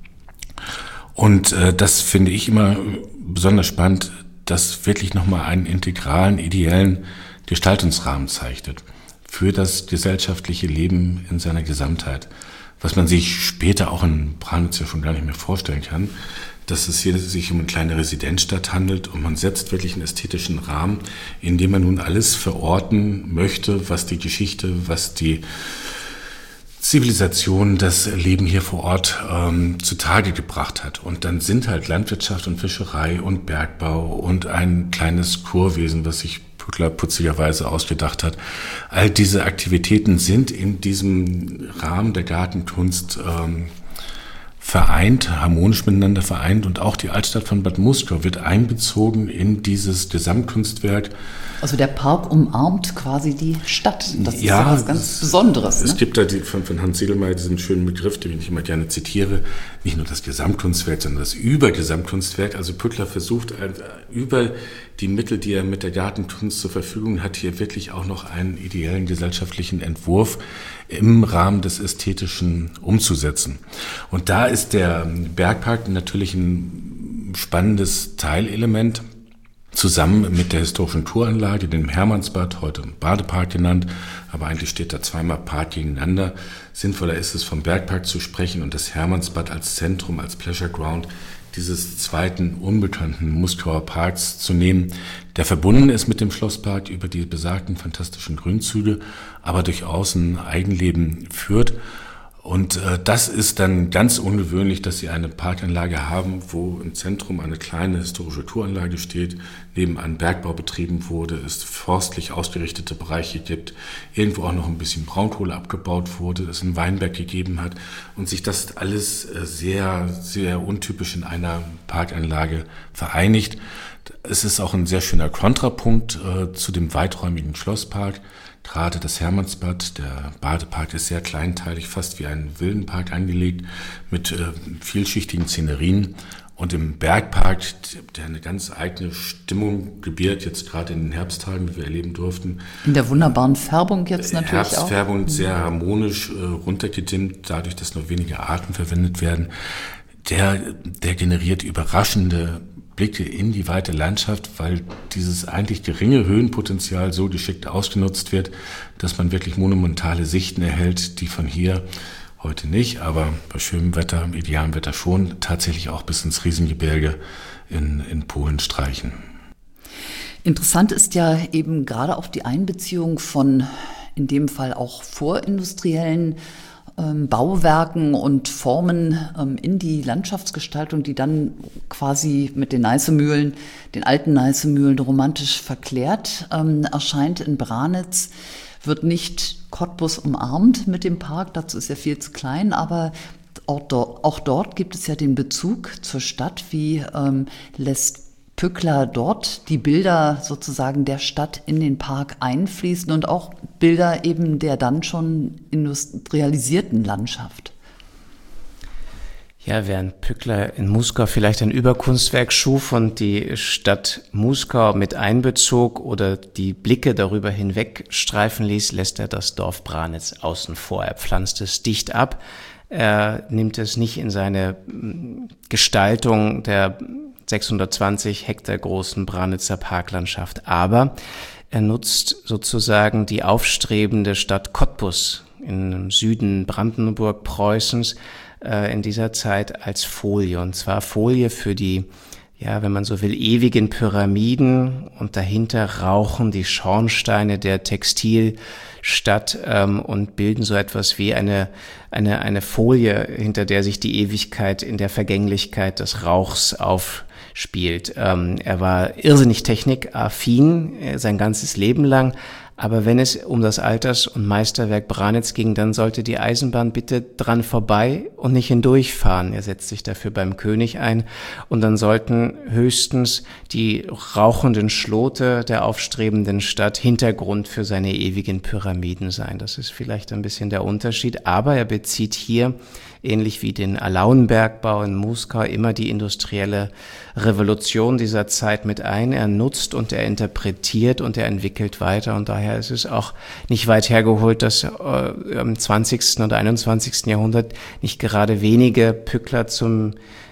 Und äh, das finde ich immer besonders spannend, dass wirklich nochmal einen integralen, ideellen Gestaltungsrahmen zeichnet für das gesellschaftliche Leben in seiner Gesamtheit. Was man sich später auch in Branitz ja schon gar nicht mehr vorstellen kann, dass es hier sich um eine kleine Residenzstadt handelt und man setzt wirklich einen ästhetischen Rahmen, in dem man nun alles verorten möchte, was die Geschichte, was die Zivilisation, das Leben hier vor Ort ähm, zutage gebracht hat. Und dann sind halt Landwirtschaft und Fischerei und Bergbau und ein kleines Kurwesen, was sich Pückler putzigerweise ausgedacht hat. All diese Aktivitäten sind in diesem Rahmen der Gartenkunst ähm, vereint, harmonisch miteinander vereint und auch die Altstadt von Bad Muskau wird einbezogen in dieses Gesamtkunstwerk. Also der Park umarmt quasi die Stadt. Das ist ja, ja was ganz es, Besonderes. Es ne? gibt da die, von, von Hans Sedelmeier diesen schönen Begriff, den ich immer gerne zitiere, nicht nur das Gesamtkunstwerk, sondern das Übergesamtkunstwerk. Also Pückler versucht über die Mittel, die er mit der Gartenkunst zur Verfügung hat, hier wirklich auch noch einen ideellen gesellschaftlichen Entwurf im Rahmen des Ästhetischen umzusetzen. Und da ist der Bergpark natürlich ein spannendes Teilelement, zusammen mit der historischen Touranlage, dem Hermannsbad, heute Badepark genannt, aber eigentlich steht da zweimal Park gegeneinander. Sinnvoller ist es, vom Bergpark zu sprechen und das Hermannsbad als Zentrum, als Pleasure Ground dieses zweiten unbekannten Muskauer Parks zu nehmen, der verbunden ist mit dem Schlosspark über die besagten fantastischen Grünzüge, aber durchaus ein Eigenleben führt. Und äh, das ist dann ganz ungewöhnlich, dass sie eine Parkanlage haben, wo im Zentrum eine kleine historische Touranlage steht, nebenan Bergbau betrieben wurde, es forstlich ausgerichtete Bereiche gibt, irgendwo auch noch ein bisschen Braunkohle abgebaut wurde, es einen Weinberg gegeben hat und sich das alles äh, sehr, sehr untypisch in einer Parkanlage vereinigt. Es ist auch ein sehr schöner Kontrapunkt äh, zu dem weiträumigen Schlosspark. Gerade das Hermannsbad, der Badepark, ist sehr kleinteilig, fast wie ein Villenpark angelegt, mit äh, vielschichtigen Szenerien. Und im Bergpark, der eine ganz eigene Stimmung gebiert, jetzt gerade in den Herbsttagen, die wir erleben durften. In der wunderbaren Färbung jetzt natürlich Herbstfärbung, auch. Herbstfärbung, sehr harmonisch äh, runtergedimmt, dadurch, dass nur wenige Arten verwendet werden. Der, der generiert überraschende Blicke in die weite Landschaft, weil dieses eigentlich geringe Höhenpotenzial so geschickt ausgenutzt wird, dass man wirklich monumentale Sichten erhält, die von hier, heute nicht, aber bei schönem Wetter, im idealen Wetter schon, tatsächlich auch bis ins Riesengebirge in, in Polen streichen. Interessant ist ja eben gerade auch die Einbeziehung von, in dem Fall auch vorindustriellen ähm, Bauwerken und Formen ähm, in die Landschaftsgestaltung, die dann quasi mit den Neißemühlen, den alten Neißemühlen romantisch verklärt ähm, erscheint in Branitz. Wird nicht Cottbus umarmt mit dem Park, dazu ist er viel zu klein, aber auch dort, auch dort gibt es ja den Bezug zur Stadt, wie ähm, lässt Pückler dort die Bilder sozusagen der Stadt in den Park einfließen und auch Bilder eben der dann schon industrialisierten Landschaft. Ja, während Pückler in Muskau vielleicht ein Überkunstwerk schuf und die Stadt Muskau mit einbezog oder die Blicke darüber hinweg streifen ließ, lässt er das Dorf Branitz außen vor. Er pflanzt es dicht ab. Er nimmt es nicht in seine Gestaltung der sechshundertzwanzig Hektar großen Branitzer Parklandschaft, aber er nutzt sozusagen die aufstrebende Stadt Cottbus im Süden Brandenburg-Preußens äh, in dieser Zeit als Folie, und zwar Folie für die, ja, wenn man so will, ewigen Pyramiden, und dahinter rauchen die Schornsteine der Textilstadt ähm, und bilden so etwas wie eine, eine, eine Folie, hinter der sich die Ewigkeit in der Vergänglichkeit des Rauchs aufspielt. Ähm, er war irrsinnig technikaffin äh, sein ganzes Leben lang. Aber wenn es um das Alters- und Meisterwerk Branitz ging, dann sollte die Eisenbahn bitte dran vorbei und nicht hindurchfahren. Er setzt sich dafür beim König ein. Und dann sollten höchstens die rauchenden Schlote der aufstrebenden Stadt Hintergrund für seine ewigen Pyramiden sein. Das ist vielleicht ein bisschen der Unterschied. Aber er bezieht hier, ähnlich wie den Alaunbergbau in Muskau, immer die industrielle Revolution dieser Zeit mit ein. Er nutzt und er interpretiert und er entwickelt weiter, und daher ist es auch nicht weit hergeholt, dass äh, im zwanzigsten oder einundzwanzigsten Jahrhundert nicht gerade wenige Pückler zum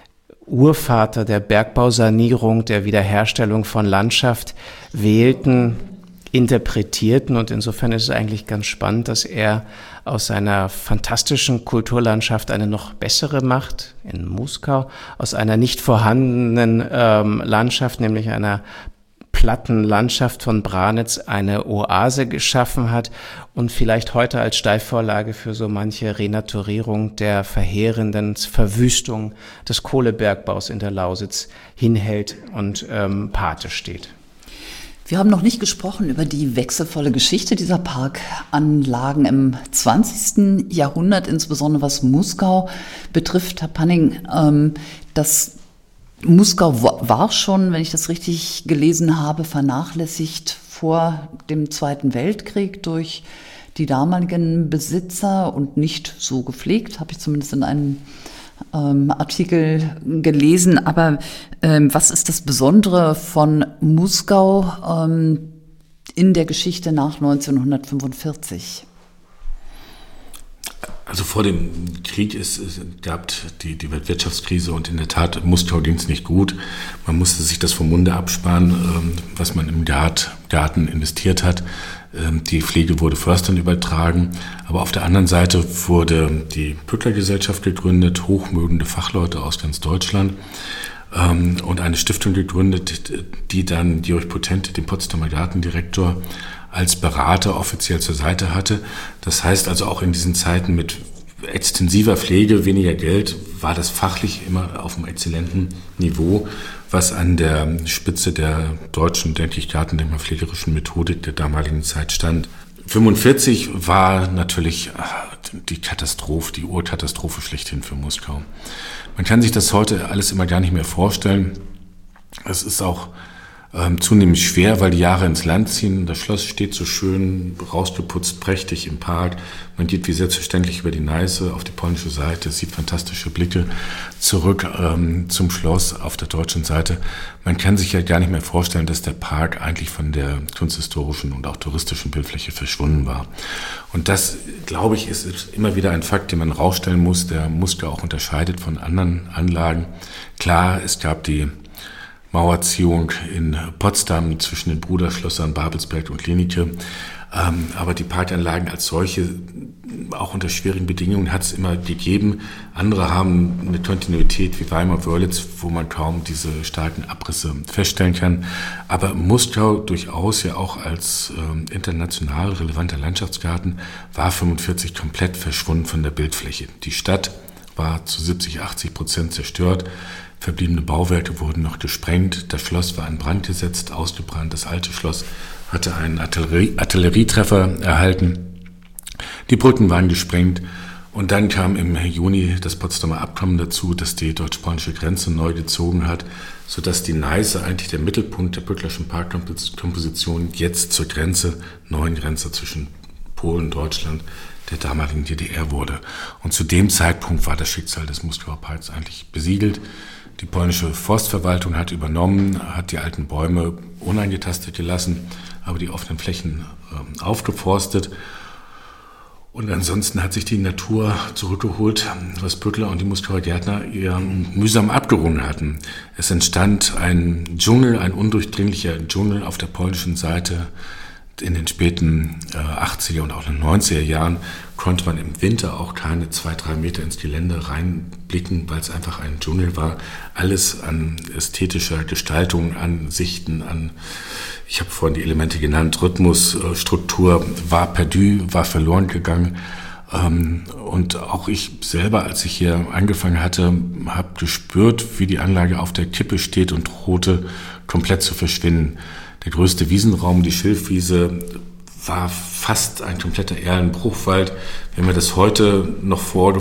Urvater der Bergbausanierung, der Wiederherstellung von Landschaft wählten, interpretierten, und insofern ist es eigentlich ganz spannend, dass er aus seiner fantastischen Kulturlandschaft eine noch bessere macht, in Muskau, aus einer nicht vorhandenen ähm, Landschaft, nämlich einer platten Landschaft von Branitz, eine Oase geschaffen hat und vielleicht heute als Steilvorlage für so manche Renaturierung der verheerenden Verwüstung des Kohlebergbaus in der Lausitz hinhält und ähm, Pate steht. Wir haben noch nicht gesprochen über die wechselvolle Geschichte dieser Parkanlagen im zwanzigsten Jahrhundert, insbesondere was Muskau betrifft. Herr Panning, ähm, das Muskau war schon, wenn ich das richtig gelesen habe, vernachlässigt vor dem Zweiten Weltkrieg durch die damaligen Besitzer und nicht so gepflegt, habe ich zumindest in einem ähm, Artikel gelesen. Aber ähm, was ist das Besondere von Muskau ähm, in der Geschichte nach neunzehnhundertfünfundvierzig? Also vor dem Krieg ist, es gab die, die Weltwirtschaftskrise und in der Tat, Muskau ging es nicht gut. Man musste sich das vom Munde absparen, ähm, was man im Gart, Garten investiert hat. Ähm, die Pflege wurde Förstern übertragen. Aber auf der anderen Seite wurde die Pückler-Gesellschaft gegründet, hochmögende Fachleute aus ganz Deutschland. Ähm, und eine Stiftung gegründet, die dann Georg Potente, den Potsdamer Gartendirektor, als Berater offiziell zur Seite hatte. Das heißt also auch in diesen Zeiten mit extensiver Pflege, weniger Geld, war das fachlich immer auf einem exzellenten Niveau, was an der Spitze der deutschen, denke ich, gartendenkmalpflegerischen Methodik der damaligen Zeit stand. fünfundvierzig war natürlich die Katastrophe, die Urkatastrophe schlechthin für Muskau. Man kann sich das heute alles immer gar nicht mehr vorstellen. Es ist auch Ähm, zunehmend schwer, weil die Jahre ins Land ziehen. Das Schloss steht so schön rausgeputzt, prächtig im Park. Man geht wie selbstverständlich über die Neiße auf die polnische Seite, sieht fantastische Blicke zurück ähm, zum Schloss auf der deutschen Seite. Man kann sich ja gar nicht mehr vorstellen, dass der Park eigentlich von der kunsthistorischen und auch touristischen Bildfläche verschwunden war. Und das, glaube ich, ist immer wieder ein Fakt, den man rausstellen muss, der Muskau auch unterscheidet von anderen Anlagen. Klar, es gab die Mauerziehung in Potsdam zwischen den Bruderschlössern Babelsberg und Glienicke. Ähm, aber die Parkanlagen als solche, auch unter schwierigen Bedingungen, hat es immer gegeben. Andere haben eine Kontinuität wie Weimar-Wörlitz, wo man kaum diese starken Abrisse feststellen kann. Aber Muskau durchaus ja auch als ähm, international relevanter Landschaftsgarten war fünfundvierzig komplett verschwunden von der Bildfläche. Die Stadt war zu siebzig, achtzig Prozent zerstört. Verbliebene Bauwerke wurden noch gesprengt. Das Schloss war in Brand gesetzt, ausgebrannt. Das alte Schloss hatte einen Artillerie- Artillerietreffer erhalten. Die Brücken waren gesprengt Und dann kam im Juni das Potsdamer Abkommen dazu, das die deutsch-polnische Grenze neu gezogen hat, sodass die Neiße eigentlich der Mittelpunkt der Pücklerschen Parkkomposition jetzt zur Grenze, neuen Grenze zwischen Polen, Deutschland, der damaligen D D R wurde. Und zu dem Zeitpunkt war das Schicksal des Muskauer Parks eigentlich besiegelt. Die polnische Forstverwaltung hat übernommen, hat die alten Bäume uneingetastet gelassen, aber die offenen Flächen äh, aufgeforstet. Und ansonsten hat sich die Natur zurückgeholt, was Pückler und die Muskauer Gärtner eher mühsam abgerungen hatten. Es entstand ein Dschungel, ein undurchdringlicher Dschungel auf der polnischen Seite. In den späten äh, achtziger und auch in den neunziger Jahren konnte man im Winter auch keine zwei, drei Meter ins Gelände reinblicken, weil es einfach ein Dschungel war. Alles an ästhetischer Gestaltung, an Sichten, an, ich habe vorhin die Elemente genannt, Rhythmus, äh, Struktur, war perdu, war verloren gegangen. Ähm, und auch ich selber, als ich hier angefangen hatte, habe gespürt, wie die Anlage auf der Kippe steht und drohte, komplett zu verschwinden. Der größte Wiesenraum, die Schilfwiese, war fast ein kompletter Erlenbruchwald. Wenn wir das heute noch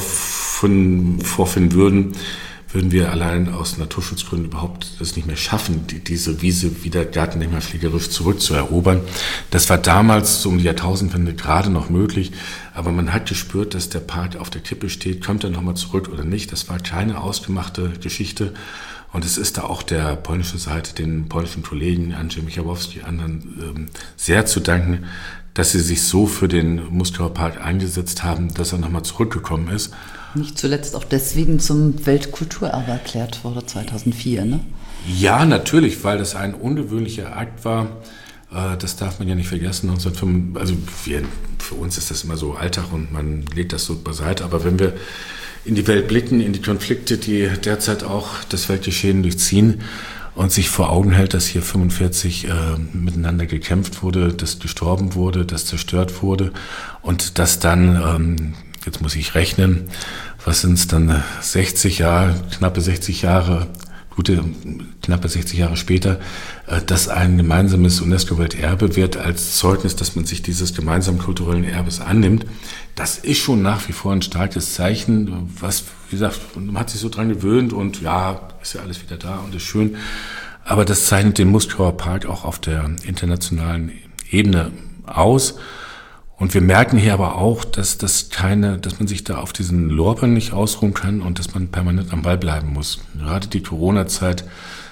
vorfinden, vorfinden würden, würden wir allein aus Naturschutzgründen überhaupt das nicht mehr schaffen, die, diese Wiese wieder gartendenkmalpflegerisch zurückzuerobern. Das war damals so um die Jahrtausendwende gerade noch möglich, aber man hat gespürt, dass der Park auf der Kippe steht, kommt er nochmal zurück oder nicht. Das war keine ausgemachte Geschichte. Und es ist da auch der polnischen Seite, den polnischen Kollegen, Andrzej Michałowski, anderen, ähm, sehr zu danken, dass sie sich so für den Muskauer Park eingesetzt haben, dass er nochmal zurückgekommen ist. Nicht zuletzt auch deswegen zum Weltkulturerbe erklärt wurde zweitausendvier, ne? Ja, natürlich, weil das ein ungewöhnlicher Akt war. Äh, das darf man ja nicht vergessen. neunzehnhundertfünf, also wir, für uns ist das immer so Alltag und man legt das so beiseite. Aber wenn wir in die Welt blicken, in die Konflikte, die derzeit auch das Weltgeschehen durchziehen und sich vor Augen hält, dass hier fünfundvierzig äh, miteinander gekämpft wurde, dass gestorben wurde, dass zerstört wurde und dass dann, ähm, jetzt muss ich rechnen, was sind es dann, sechzig Jahre, knappe sechzig Jahre, gute, knappe sechzig Jahre später, äh, dass ein gemeinsames UNESCO-Welterbe wird als Zeugnis, dass man sich dieses gemeinsamen kulturellen Erbes annimmt. Das ist schon nach wie vor ein starkes Zeichen, was, wie gesagt, man hat sich so dran gewöhnt und ja, ist ja alles wieder da und ist schön. Aber das zeichnet den Muskauer Park auch auf der internationalen Ebene aus. Und wir merken hier aber auch, dass das keine, dass man sich da auf diesen Lorbeeren nicht ausruhen kann und dass man permanent am Ball bleiben muss. Gerade die Corona-Zeit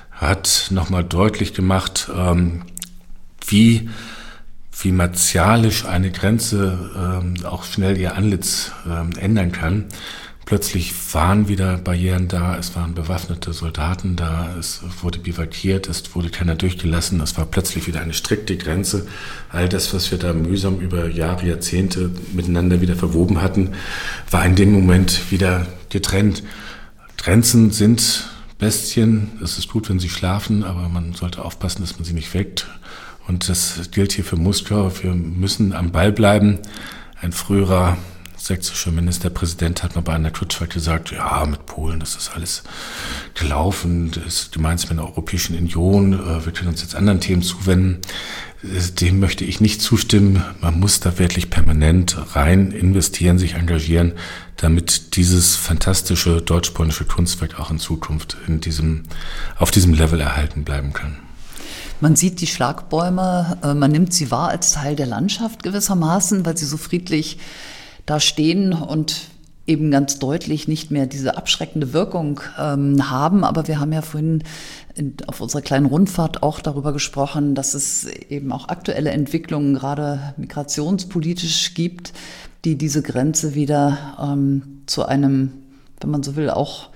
hat nochmal deutlich gemacht, ähm, wie wie martialisch eine Grenze ähm, auch schnell ihr Antlitz ähm, ändern kann. Plötzlich waren wieder Barrieren da, es waren bewaffnete Soldaten da, es wurde bivakiert, es wurde keiner durchgelassen, es war plötzlich wieder eine strikte Grenze. All das, was wir da mühsam über Jahre, Jahrzehnte miteinander wieder verwoben hatten, war in dem Moment wieder getrennt. Grenzen sind Bestien, es ist gut, wenn sie schlafen, aber man sollte aufpassen, dass man sie nicht weckt. Und das gilt hier für Muskau. Wir müssen am Ball bleiben. Ein früherer sächsischer Ministerpräsident hat mal bei einer Kutschfahrt gesagt, ja, mit Polen, das ist alles gelaufen, das ist gemeinsam mit der Europäischen Union, wir können uns jetzt anderen Themen zuwenden. Dem möchte ich nicht zustimmen. Man muss da wirklich permanent rein investieren, sich engagieren, damit dieses fantastische deutsch-polnische Kunstwerk auch in Zukunft in diesem, auf diesem Level erhalten bleiben kann. Man sieht die Schlagbäume, man nimmt sie wahr als Teil der Landschaft gewissermaßen, weil sie so friedlich da stehen und eben ganz deutlich nicht mehr diese abschreckende Wirkung ähm, haben. Aber wir haben ja vorhin in, auf unserer kleinen Rundfahrt auch darüber gesprochen, dass es eben auch aktuelle Entwicklungen, gerade migrationspolitisch gibt, die diese Grenze wieder ähm, zu einem, wenn man so will, auch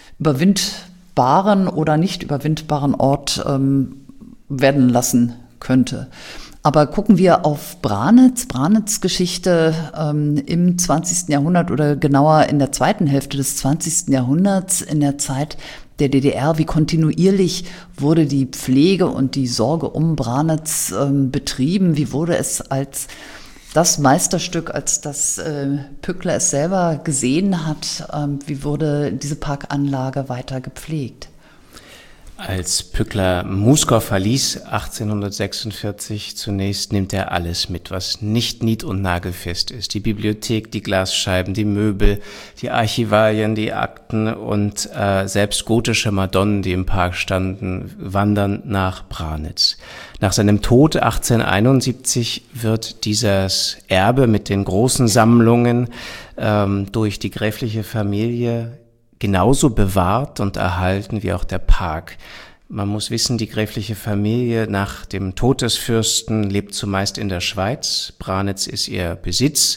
überwindbaren oder nicht überwindbaren Ort ähm, werden lassen könnte. Aber gucken wir auf Branitz, Branitz Geschichte ähm, im zwanzigsten Jahrhundert oder genauer in der zweiten Hälfte des zwanzigsten Jahrhunderts, in der Zeit der D D R, wie kontinuierlich wurde die Pflege und die Sorge um Branitz ähm, betrieben, wie wurde es als das Meisterstück, als das äh, Pückler es selber gesehen hat, ähm, wie wurde diese Parkanlage weiter gepflegt? Als Pückler Muskau verließ achtzehnhundertsechsundvierzig zunächst, nimmt er alles mit, was nicht nied- und nagelfest ist. Die Bibliothek, die Glasscheiben, die Möbel, die Archivalien, die Akten und äh, selbst gotische Madonnen, die im Park standen, wandern nach Branitz. Nach seinem Tod achtzehnhunderteinundsiebzig wird dieses Erbe mit den großen Sammlungen ähm, durch die gräfliche Familie genauso bewahrt und erhalten wie auch der Park. Man muss wissen, die gräfliche Familie nach dem Tod des Fürsten lebt zumeist in der Schweiz. Branitz ist ihr Besitz.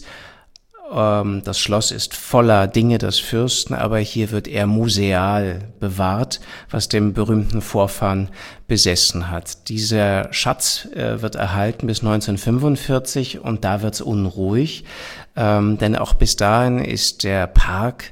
Das Schloss ist voller Dinge des Fürsten, aber hier wird er museal bewahrt, was dem berühmten Vorfahren besessen hat. Dieser Schatz wird erhalten bis neunzehnhundertfünfundvierzig und da wird es unruhig, denn auch bis dahin ist der Park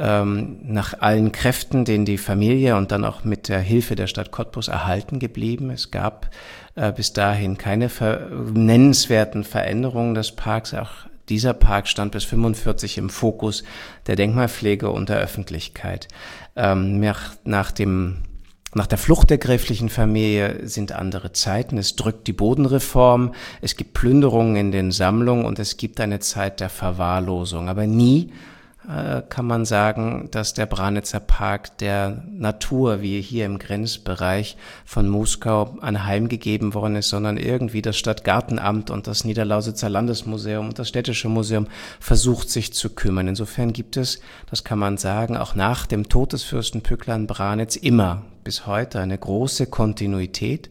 nach allen Kräften, denen die Familie und dann auch mit der Hilfe der Stadt Cottbus erhalten geblieben. Es gab äh, bis dahin keine ver- nennenswerten Veränderungen des Parks. Auch dieser Park stand bis fünfundvierzig im Fokus der Denkmalpflege und der Öffentlichkeit. Ähm, nach, nach dem Nach der Flucht der gräflichen Familie sind andere Zeiten. Es drückt die Bodenreform, es gibt Plünderungen in den Sammlungen und es gibt eine Zeit der Verwahrlosung. Aber nie kann man sagen, dass der Branitzer Park der Natur, wie hier im Grenzbereich von Muskau, anheimgegeben worden ist, sondern irgendwie das Stadtgartenamt und das Niederlausitzer Landesmuseum und das Städtische Museum versucht, sich zu kümmern. Insofern gibt es, das kann man sagen, auch nach dem Tod des Fürsten Pückler in Branitz immer bis heute eine große Kontinuität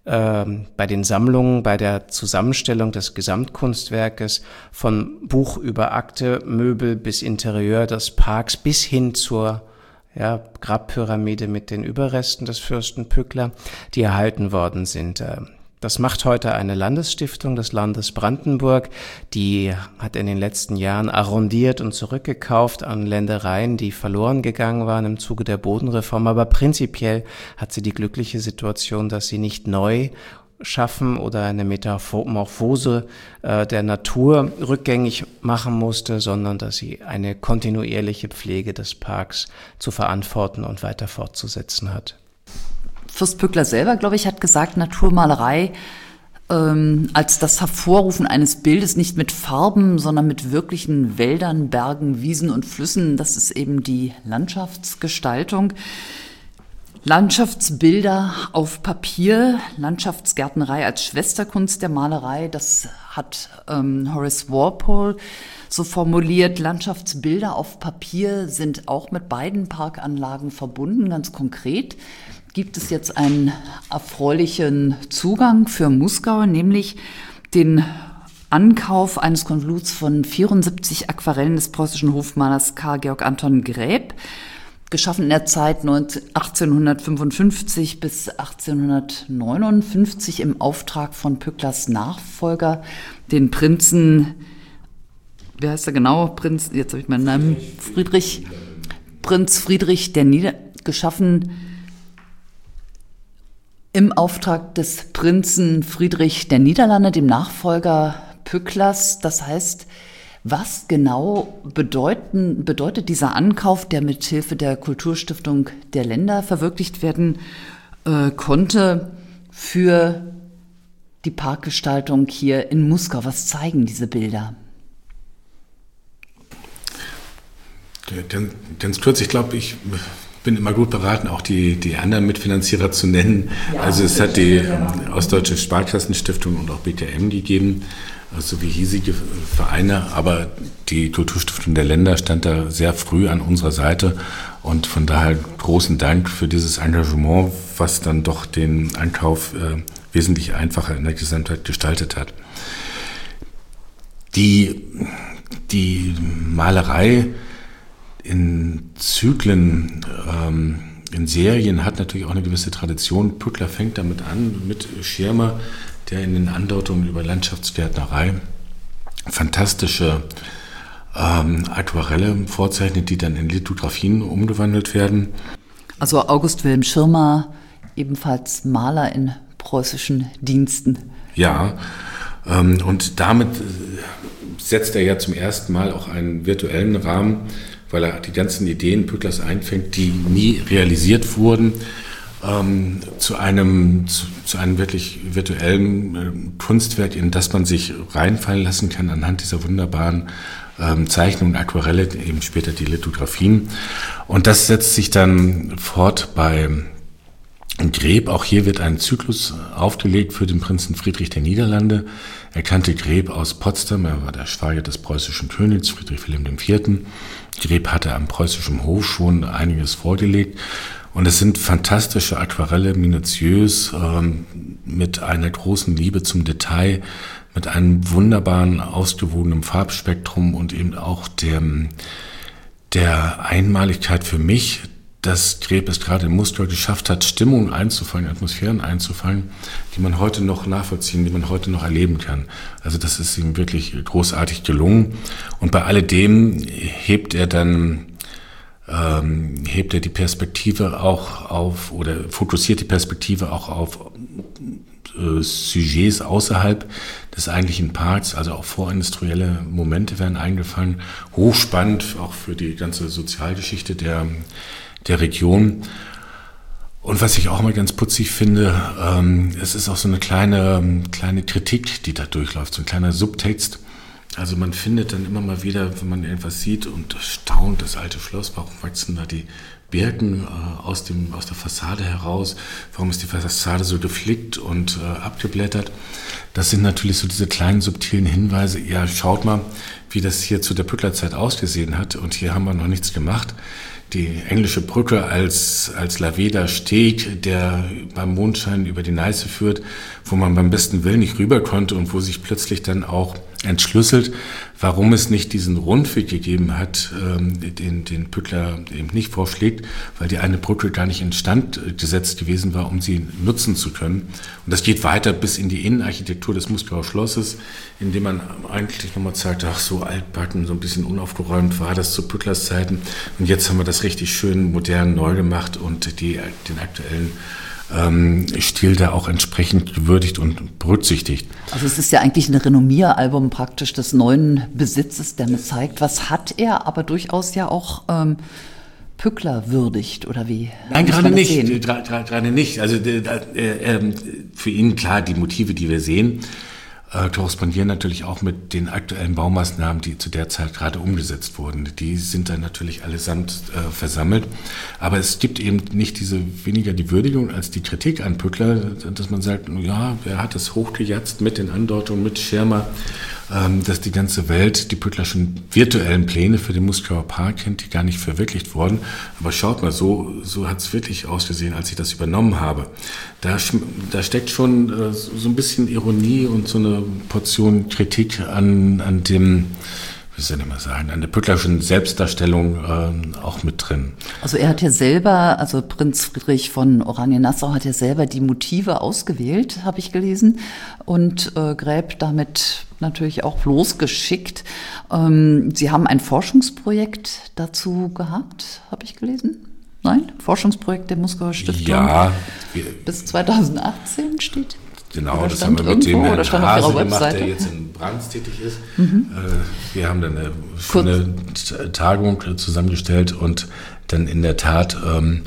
bei den Sammlungen, bei der Zusammenstellung des Gesamtkunstwerkes von Buch über Akte, Möbel bis Interieur des Parks bis hin zur ja, Grabpyramide mit den Überresten des Fürsten Pückler, die erhalten worden sind. Das macht heute eine Landesstiftung des Landes Brandenburg. Die hat in den letzten Jahren arrondiert und zurückgekauft an Ländereien, die verloren gegangen waren im Zuge der Bodenreform. Aber prinzipiell hat sie die glückliche Situation, dass sie nicht neu schaffen oder eine Metamorphose äh, der Natur rückgängig machen musste, sondern dass sie eine kontinuierliche Pflege des Parks zu verantworten und weiter fortzusetzen hat. Fürst Pückler selber, glaube ich, hat gesagt, Naturmalerei ähm, als das Hervorrufen eines Bildes nicht mit Farben, sondern mit wirklichen Wäldern, Bergen, Wiesen und Flüssen. Das ist eben die Landschaftsgestaltung. Landschaftsbilder auf Papier, Landschaftsgärtnerei als Schwesterkunst der Malerei, das hat ähm, Horace Walpole so formuliert. Landschaftsbilder auf Papier sind auch mit beiden Parkanlagen verbunden, ganz konkret. Gibt es jetzt einen erfreulichen Zugang für Muskau, nämlich den Ankauf eines Konvoluts von vierundsiebzig Aquarellen des preußischen Hofmalers Karl Georg Anton Gräb, geschaffen in der Zeit achtzehnhundertfünfundfünfzig bis achtzehnhundertneunundfünfzig im Auftrag von Pücklers Nachfolger, den Prinzen, wie heißt er genau, Prinz, jetzt habe ich meinen Namen, Friedrich, Prinz Friedrich der Nieder, geschaffen im Auftrag des Prinzen Friedrich der Niederlande, dem Nachfolger Pücklers. Das heißt, was genau bedeuten, bedeutet dieser Ankauf, der mit Hilfe der Kulturstiftung der Länder verwirklicht werden äh, konnte, für die Parkgestaltung hier in Muskau? Was zeigen diese Bilder? Ganz kurz, ich glaube, ich bin immer gut beraten, auch die, die anderen Mitfinanzierer zu nennen. Ja, also es hat die ja. Ostdeutsche Sparkassenstiftung und auch B T M gegeben, sowie hiesige Vereine, aber die Kulturstiftung der Länder stand da sehr früh an unserer Seite und von daher großen Dank für dieses Engagement, was dann doch den Ankauf äh, wesentlich einfacher in der Gesamtheit gestaltet hat. Die, die Malerei in Zyklen, ähm, in Serien hat natürlich auch eine gewisse Tradition. Pückler fängt damit an, mit Schirmer, der in den Andeutungen über Landschaftsgärtnerei fantastische ähm, Aquarelle vorzeichnet, die dann in Lithografien umgewandelt werden. Also August Wilhelm Schirmer, ebenfalls Maler in preußischen Diensten. Ja, ähm, und damit setzt er ja zum ersten Mal auch einen virtuellen Rahmen, weil er die ganzen Ideen Pücklers einfängt, die nie realisiert wurden. ähm, zu einem zu, zu einem wirklich virtuellen äh, Kunstwerk, in das man sich reinfallen lassen kann anhand dieser wunderbaren ähm, Zeichnungen, Aquarelle, eben später die Lithografien. Und das setzt sich dann fort bei Greb. Auch hier wird ein Zyklus aufgelegt für den Prinzen Friedrich der Niederlande. Er kannte Greb aus Potsdam, er war der Schwager des preußischen Königs Friedrich Wilhelm der Vierte. Greb hatte am preußischen Hof schon einiges vorgelegt. Und es sind fantastische Aquarelle, minutiös, ähm, mit einer großen Liebe zum Detail, mit einem wunderbaren, ausgewogenen Farbspektrum und eben auch der, der Einmaligkeit für mich, dass Greb es gerade in Muskau geschafft hat, Stimmungen einzufangen, Atmosphären einzufangen, die man heute noch nachvollziehen, die man heute noch erleben kann. Also das ist ihm wirklich großartig gelungen. Und bei alledem hebt er dann ähm, hebt er die Perspektive auch auf oder fokussiert die Perspektive auch auf äh, Sujets außerhalb des eigentlichen Parks, also auch vorindustrielle Momente werden eingefangen. Hochspannend, auch für die ganze Sozialgeschichte der der Region. Und was ich auch mal ganz putzig finde, ähm, es ist auch so eine kleine, kleine Kritik, die da durchläuft, so ein kleiner Subtext. Also man findet dann immer mal wieder, wenn man irgendwas sieht und staunt, das alte Schloss, warum wachsen da die Birken äh, aus dem, aus der Fassade heraus, warum ist die Fassade so geflickt und äh, abgeblättert. Das sind natürlich so diese kleinen subtilen Hinweise, ja, schaut mal, wie das hier zu der Pücklerzeit ausgesehen hat und hier haben wir noch nichts gemacht. Die englische Brücke als, als Laveder Steg, der beim Mondschein über die Neiße führt, wo man beim besten Willen nicht rüber konnte und wo sich plötzlich dann auch entschlüsselt, warum es nicht diesen Rundweg gegeben hat, ähm, den, den Pückler eben nicht vorschlägt, weil die eine Brücke gar nicht instand gesetzt gewesen war, um sie nutzen zu können. Und das geht weiter bis in die Innenarchitektur des Muskauer Schlosses, in dem man eigentlich nochmal sagt, ach, so altbacken, so ein bisschen unaufgeräumt war das zu Pücklers Zeiten. Und jetzt haben wir das richtig schön modern neu gemacht und die, den aktuellen ähm, Stil da auch entsprechend gewürdigt und berücksichtigt. Also es ist ja eigentlich ein Renommieralbum praktisch des neuen Besitzes, der mir zeigt, was hat er, aber durchaus ja auch ähm, Pückler würdigt, oder wie? Nein, gerade nicht, gerade nicht. Also äh, äh, für ihn klar, die Motive, die wir sehen, äh, korrespondieren natürlich auch mit den aktuellen Baumaßnahmen, die zu der Zeit gerade umgesetzt wurden. Die sind dann natürlich allesamt äh, versammelt. Aber es gibt eben nicht diese weniger die Würdigung als die Kritik an Pückler, dass man sagt, ja, er hat es hochgejatzt mit den Andeutungen, mit Schirmer, ähm, dass die ganze Welt die Pücklerschen virtuellen Pläne für den Muskauer Park kennt, die gar nicht verwirklicht wurden. Aber schaut mal, so, so hat es wirklich ausgesehen, als ich das übernommen habe. Da, da steckt schon äh, so ein bisschen Ironie und so eine Portion Kritik an, an dem, wie soll ich mal sagen, an der Pücklerschen Selbstdarstellung äh, auch mit drin. Also er hat ja selber, also Prinz Friedrich von Oranien-Nassau hat ja selber die Motive ausgewählt, habe ich gelesen, und äh, Greb damit natürlich auch losgeschickt. Ähm, Sie haben ein Forschungsprojekt dazu gehabt, habe ich gelesen? Nein? Forschungsprojekt der Muskauer Stiftung? Ja. Bis zweitausendachtzehn steht? Genau, oder das haben wir mit dem Herrn Hase gemacht, der jetzt in Brands tätig ist. Mhm. Wir haben dann eine schöne Tagung zusammengestellt und dann in der Tat,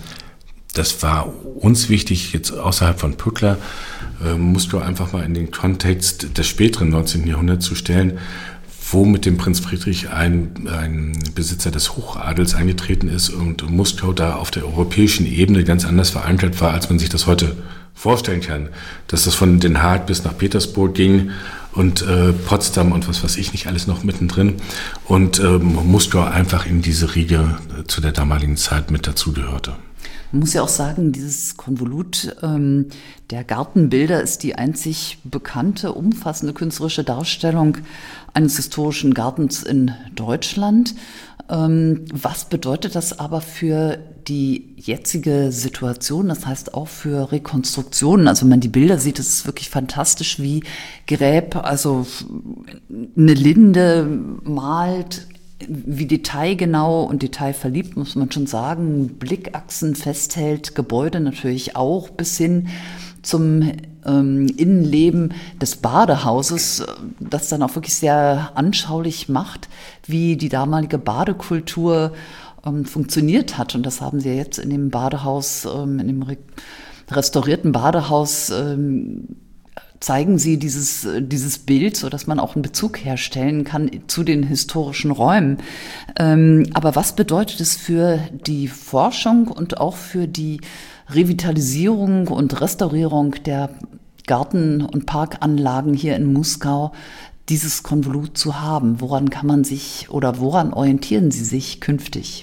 das war uns wichtig, jetzt außerhalb von Pückler, musst du einfach mal in den Kontext des späteren neunzehnten Jahrhunderts zu stellen, wo mit dem Prinz Friedrich ein, ein Besitzer des Hochadels eingetreten ist und Muskau da auf der europäischen Ebene ganz anders verankert war, als man sich das heute vorstellen kann, dass das von Den Haag bis nach Petersburg ging und äh, Potsdam und was weiß ich nicht alles noch mittendrin und ähm, Muskau einfach in diese Riege äh, zu der damaligen Zeit mit dazugehörte. Man muss ja auch sagen, dieses Konvolut ähm, der Gartenbilder ist die einzig bekannte, umfassende künstlerische Darstellung eines historischen Gartens in Deutschland. Ähm, was bedeutet das aber für die jetzige Situation, das heißt auch für Rekonstruktionen? Also wenn man die Bilder sieht, ist es wirklich fantastisch, wie Greb also eine Linde malt, wie detailgenau und detailverliebt, muss man schon sagen, Blickachsen festhält, Gebäude natürlich auch, bis hin zum ähm, Innenleben des Badehauses, das dann auch wirklich sehr anschaulich macht, wie die damalige Badekultur ähm, funktioniert hat. Und das haben Sie ja jetzt in dem Badehaus, ähm, in dem Re- restaurierten Badehaus ähm, zeigen Sie dieses, dieses Bild, so dass man auch einen Bezug herstellen kann zu den historischen Räumen. Ähm, aber was bedeutet es für die Forschung und auch für die Revitalisierung und Restaurierung der Garten- und Parkanlagen hier in Muskau, dieses Konvolut zu haben? Woran kann man sich oder woran orientieren Sie sich künftig?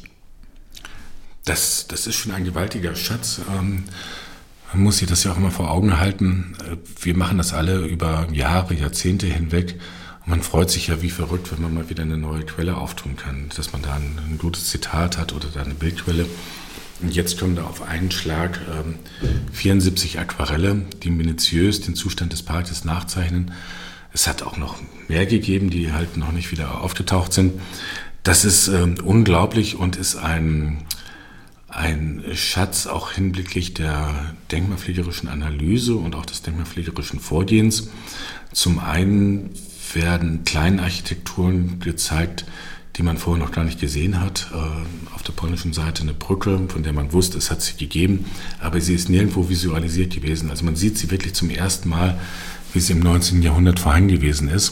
Das, das ist schon ein gewaltiger Schatz. Ähm Man muss sich das ja auch immer vor Augen halten. Wir machen das alle über Jahre, Jahrzehnte hinweg. Und man freut sich ja wie verrückt, wenn man mal wieder eine neue Quelle auftun kann, dass man da ein, ein gutes Zitat hat oder da eine Bildquelle. Und jetzt kommen da auf einen Schlag ähm, vierundsiebzig Aquarelle, die minutiös den Zustand des Parkes nachzeichnen. Es hat auch noch mehr gegeben, die halt noch nicht wieder aufgetaucht sind. Das ist ähm, unglaublich und ist ein... Ein Schatz auch hinblicklich der denkmalpflegerischen Analyse und auch des denkmalpflegerischen Vorgehens. Zum einen werden Kleinarchitekturen gezeigt, die man vorher noch gar nicht gesehen hat. Auf der polnischen Seite eine Brücke, von der man wusste, es hat sie gegeben, aber sie ist nirgendwo visualisiert gewesen. Also man sieht sie wirklich zum ersten Mal, wie sie im neunzehnten Jahrhundert vorhanden gewesen ist.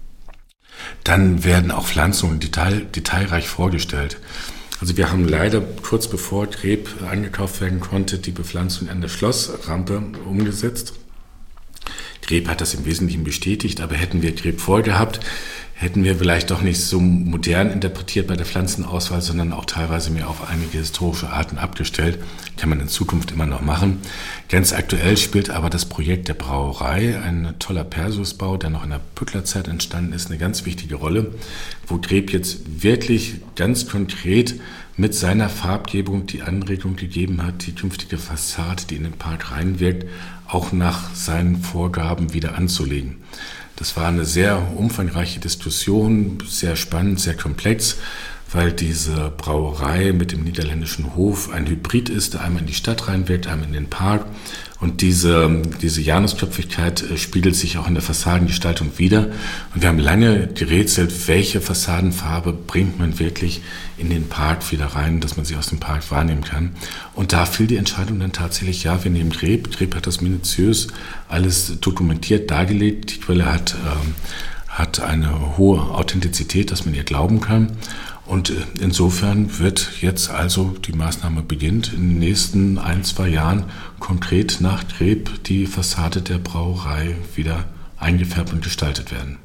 Dann werden auch Pflanzungen detail, detailreich vorgestellt. Also wir haben leider kurz bevor Greb angekauft werden konnte, die Bepflanzung an der Schlossrampe umgesetzt. Greb hat das im Wesentlichen bestätigt, aber hätten wir Greb vorgehabt, hätten wir vielleicht doch nicht so modern interpretiert bei der Pflanzenauswahl, sondern auch teilweise mehr auf einige historische Arten abgestellt. Kann man in Zukunft immer noch machen. Ganz aktuell spielt aber das Projekt der Brauerei, ein toller Perseusbau, der noch in der Pücklerzeit entstanden ist, eine ganz wichtige Rolle, wo Greb jetzt wirklich ganz konkret mit seiner Farbgebung die Anregung gegeben hat, die künftige Fassade, die in den Park reinwirkt, auch nach seinen Vorgaben wieder anzulegen. Das war eine sehr umfangreiche Diskussion, sehr spannend, sehr komplex, weil diese Brauerei mit dem niederländischen Hof ein Hybrid ist, der einmal in die Stadt reinwirkt, einmal in den Park. Und diese, diese Janusköpfigkeit spiegelt sich auch in der Fassadengestaltung wider. Und wir haben lange gerätselt, welche Fassadenfarbe bringt man wirklich in den Park wieder rein, dass man sie aus dem Park wahrnehmen kann. Und da fiel die Entscheidung dann tatsächlich, ja, wir nehmen Greb. Greb hat das minutiös alles dokumentiert, dargelegt. Die Quelle hat, ähm, hat eine hohe Authentizität, dass man ihr glauben kann. Und insofern wird jetzt also die Maßnahme beginnt, in den nächsten ein, zwei Jahren konkret nach Greb die Fassade der Brauerei wieder eingefärbt und gestaltet werden.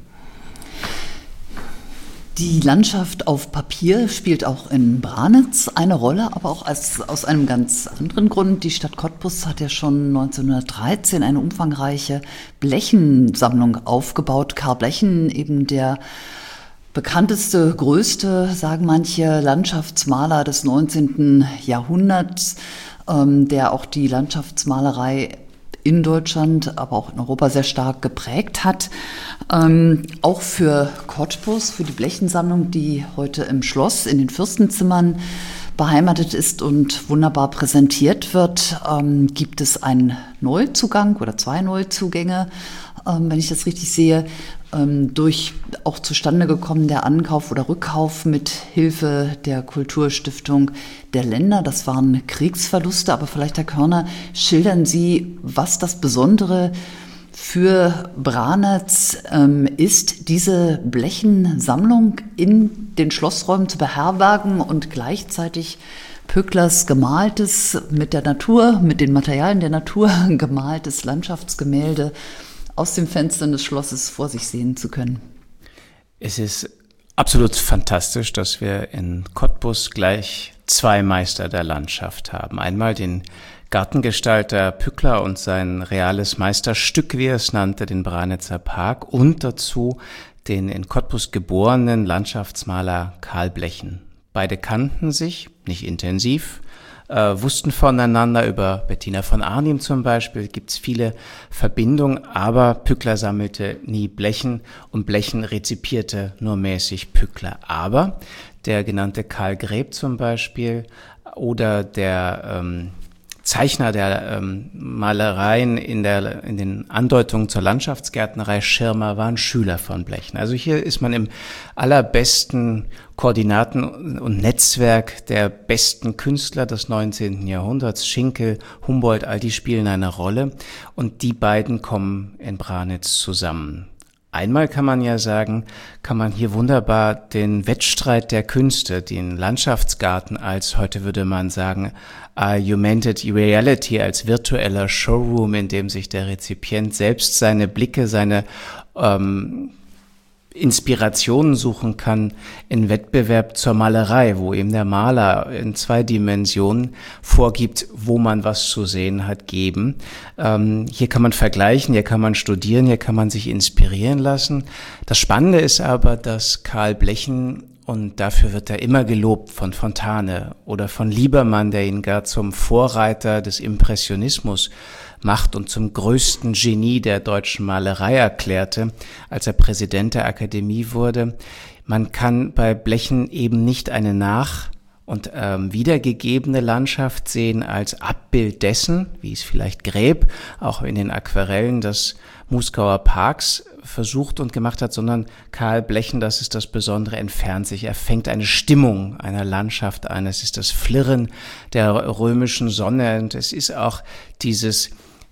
Die Landschaft auf Papier spielt auch in Branitz eine Rolle, aber auch als, aus einem ganz anderen Grund. Die Stadt Cottbus hat ja schon neunzehnhundertdreizehn eine umfangreiche Blechensammlung aufgebaut. Karl Blechen, eben der bekannteste, größte, sagen manche, Landschaftsmaler des neunzehnten Jahrhunderts, ähm, der auch die Landschaftsmalerei in Deutschland, aber auch in Europa sehr stark geprägt hat. Ähm, auch für Cottbus, für die Blechensammlung, die heute im Schloss in den Fürstenzimmern beheimatet ist und wunderbar präsentiert wird, ähm, gibt es einen Neuzugang oder zwei Neuzugänge, ähm, wenn ich das richtig sehe, ähm, durch auch zustande gekommen der Ankauf oder Rückkauf mit Hilfe der Kulturstiftung der Länder. Das waren Kriegsverluste, aber vielleicht, Herr Körner, schildern Sie, was das Besondere für Branitz ähm, ist, diese Blechensammlung in den Schlossräumen zu beherbergen und gleichzeitig Pücklers gemaltes, mit der Natur, mit den Materialien der Natur gemaltes Landschaftsgemälde aus den Fenstern des Schlosses vor sich sehen zu können. Es ist absolut fantastisch, dass wir in Cottbus gleich zwei Meister der Landschaft haben. Einmal den Gartengestalter Pückler und sein reales Meisterstück, wie er es nannte, den Branitzer Park, und dazu den in Cottbus geborenen Landschaftsmaler Karl Blechen. Beide kannten sich, nicht intensiv, äh, wussten voneinander. Über Bettina von Arnim zum Beispiel gibt es viele Verbindungen, aber Pückler sammelte nie Blechen und Blechen rezipierte nur mäßig Pückler. Aber der genannte Karl Greb zum Beispiel oder der ähm, Zeichner der ähm, Malereien in der in den Andeutungen zur Landschaftsgärtnerei, Schirmer, war ein Schüler von Blechner. Also hier ist man im allerbesten Koordinaten- und Netzwerk der besten Künstler des neunzehnten Jahrhunderts. Schinkel, Humboldt, all die spielen eine Rolle und die beiden kommen in Branitz zusammen. Einmal kann man ja sagen, kann man hier wunderbar den Wettstreit der Künste, den Landschaftsgarten als, heute würde man sagen, Augmented Reality, als virtueller Showroom, in dem sich der Rezipient selbst seine Blicke, seine ähm, Inspirationen suchen kann, in Wettbewerb zur Malerei, wo eben der Maler in zwei Dimensionen vorgibt, wo man was zu sehen hat, geben. Ähm, hier kann man vergleichen, hier kann man studieren, hier kann man sich inspirieren lassen. Das Spannende ist aber, dass Karl Blechen, und dafür wird er immer gelobt, von Fontane oder von Liebermann, der ihn gar zum Vorreiter des Impressionismus macht und zum größten Genie der deutschen Malerei erklärte, als er Präsident der Akademie wurde. Man kann bei Blechen eben nicht eine nach- und ähm, wiedergegebene Landschaft sehen als Abbild dessen, wie es vielleicht Gräb auch in den Aquarellen des Muskauer Parks versucht und gemacht hat, sondern Karl Blechen, das ist das Besondere, entfernt sich. Er fängt eine Stimmung einer Landschaft ein. Es ist das Flirren der römischen Sonne und es ist auch dieses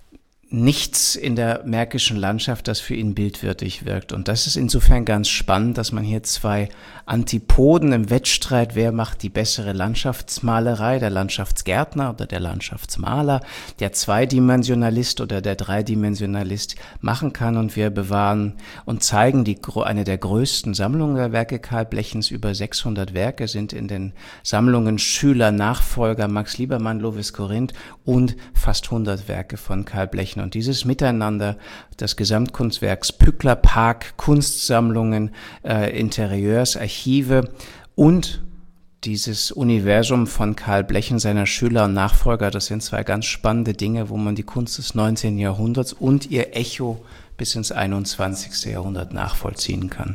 Nichts in der märkischen Landschaft, das für ihn bildwürdig wirkt. Und das ist insofern ganz spannend, dass man hier zwei Antipoden im Wettstreit, wer macht die bessere Landschaftsmalerei, der Landschaftsgärtner oder der Landschaftsmaler, der Zweidimensionalist oder der Dreidimensionalist machen kann. Und wir bewahren und zeigen die eine der größten Sammlungen der Werke Karl Blechens. Über sechshundert Werke sind in den Sammlungen Schüler, Nachfolger, Max Liebermann, Lovis Corinth und fast hundert Werke von Karl Blechen. Und dieses Miteinander des Gesamtkunstwerks Pückler Park, Kunstsammlungen, äh, Interieurs, Archive und dieses Universum von Karl Blechen, seiner Schüler und Nachfolger, das sind zwei ganz spannende Dinge, wo man die Kunst des neunzehnten Jahrhunderts und ihr Echo bis ins einundzwanzigste Jahrhundert nachvollziehen kann.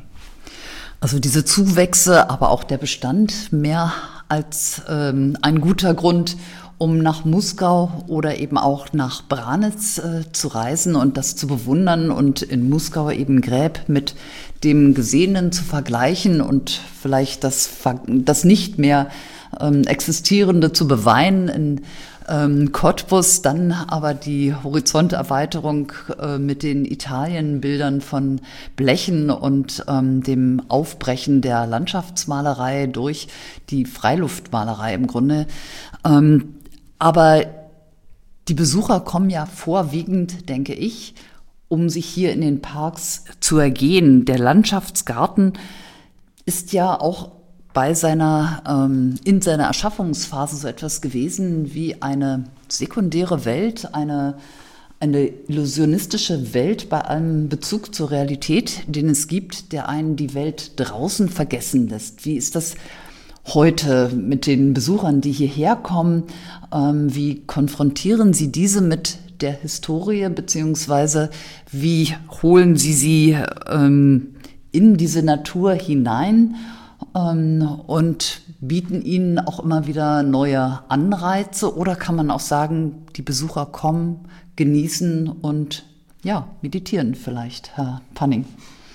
Also diese Zuwächse, aber auch der Bestand mehr als ähm, ein guter Grund, um nach Muskau oder eben auch nach Branitz äh, zu reisen und das zu bewundern und in Muskau eben Gräb mit dem Gesehenen zu vergleichen und vielleicht das, das nicht mehr ähm, Existierende zu beweinen in ähm, Cottbus, dann aber die Horizonterweiterung äh, mit den Italienbildern von Blechen und ähm, dem Aufbrechen der Landschaftsmalerei durch die Freiluftmalerei im Grunde. Ähm, Aber die Besucher kommen ja vorwiegend, denke ich, um sich hier in den Parks zu ergehen. Der Landschaftsgarten ist ja auch bei seiner, ähm, in seiner Erschaffungsphase so etwas gewesen wie eine sekundäre Welt, eine, eine illusionistische Welt bei allem Bezug zur Realität, den es gibt, der einen die Welt draußen vergessen lässt. Wie ist das heute mit den Besuchern, die hierher kommen? Ähm, wie konfrontieren Sie diese mit der Historie, beziehungsweise wie holen Sie sie ähm, in diese Natur hinein ähm, und bieten ihnen auch immer wieder neue Anreize? Oder kann man auch sagen, die Besucher kommen, genießen und ja, meditieren vielleicht, Herr Panning?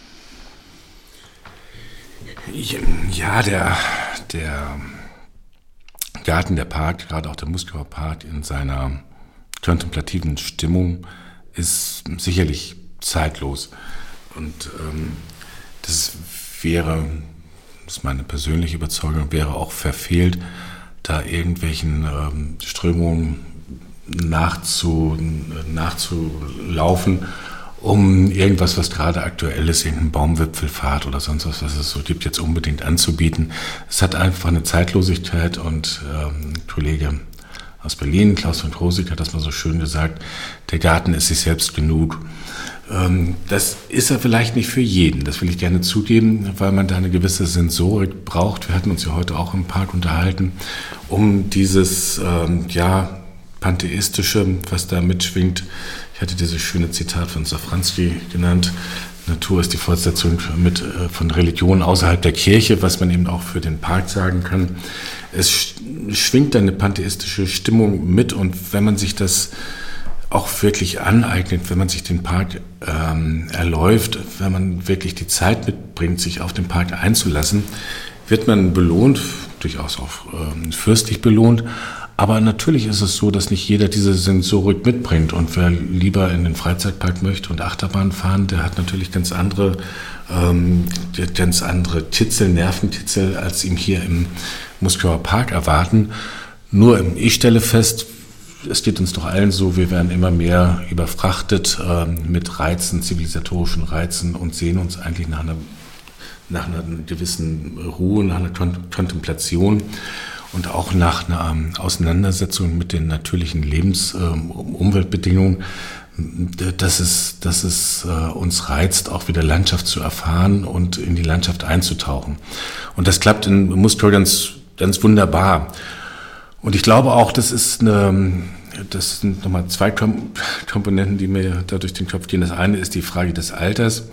Ja, der, der Garten, der Park, gerade auch der Muskauer Park in seiner kontemplativen Stimmung ist sicherlich zeitlos. Und ähm, das wäre, das ist meine persönliche Überzeugung, wäre auch verfehlt, da irgendwelchen ähm, Strömungen nachzu, nachzulaufen, um irgendwas, was gerade aktuell ist, irgendeinen Baumwipfelfahrt oder sonst was, was es so gibt, jetzt unbedingt anzubieten. Es hat einfach eine Zeitlosigkeit und ähm, ein Kollege aus Berlin, Klaus von Krosig, hat das mal so schön gesagt, der Garten ist sich selbst genug. Ähm, das ist er vielleicht nicht für jeden, das will ich gerne zugeben, weil man da eine gewisse Sensorik braucht. Wir hatten uns ja heute auch im Park unterhalten, um dieses, ähm, ja, Pantheistische, was da mitschwingt. Ich hatte dieses schöne Zitat von Safranski genannt, Natur ist die Fortsetzung mit, äh, von Religion außerhalb der Kirche, was man eben auch für den Park sagen kann. Es sch- schwingt eine pantheistische Stimmung mit, und wenn man sich das auch wirklich aneignet, wenn man sich den Park ähm, erläuft, wenn man wirklich die Zeit mitbringt, sich auf den Park einzulassen, wird man belohnt, durchaus auch ähm, fürstlich belohnt. Aber natürlich ist es so, dass nicht jeder diese Sensorik mitbringt, und wer lieber in den Freizeitpark möchte und Achterbahn fahren, der hat natürlich ganz andere, ähm, ganz andere Titzel, Nerventitzel, als ihm hier im Muskauer Park erwarten. Nur ich stelle fest, es geht uns doch allen so, wir werden immer mehr überfrachtet äh, mit Reizen, zivilisatorischen Reizen, und sehen uns eigentlich nach einer, nach einer gewissen Ruhe, nach einer Kontemplation und auch nach einer Auseinandersetzung mit den natürlichen Lebens- und Umweltbedingungen, dass es, dass es uns reizt, auch wieder Landschaft zu erfahren und in die Landschaft einzutauchen. Und das klappt in Muskau ganz, ganz wunderbar. Und ich glaube auch, das ist eine, das sind nochmal zwei Komponenten, die mir da durch den Kopf gehen. Das eine ist die Frage des Alters.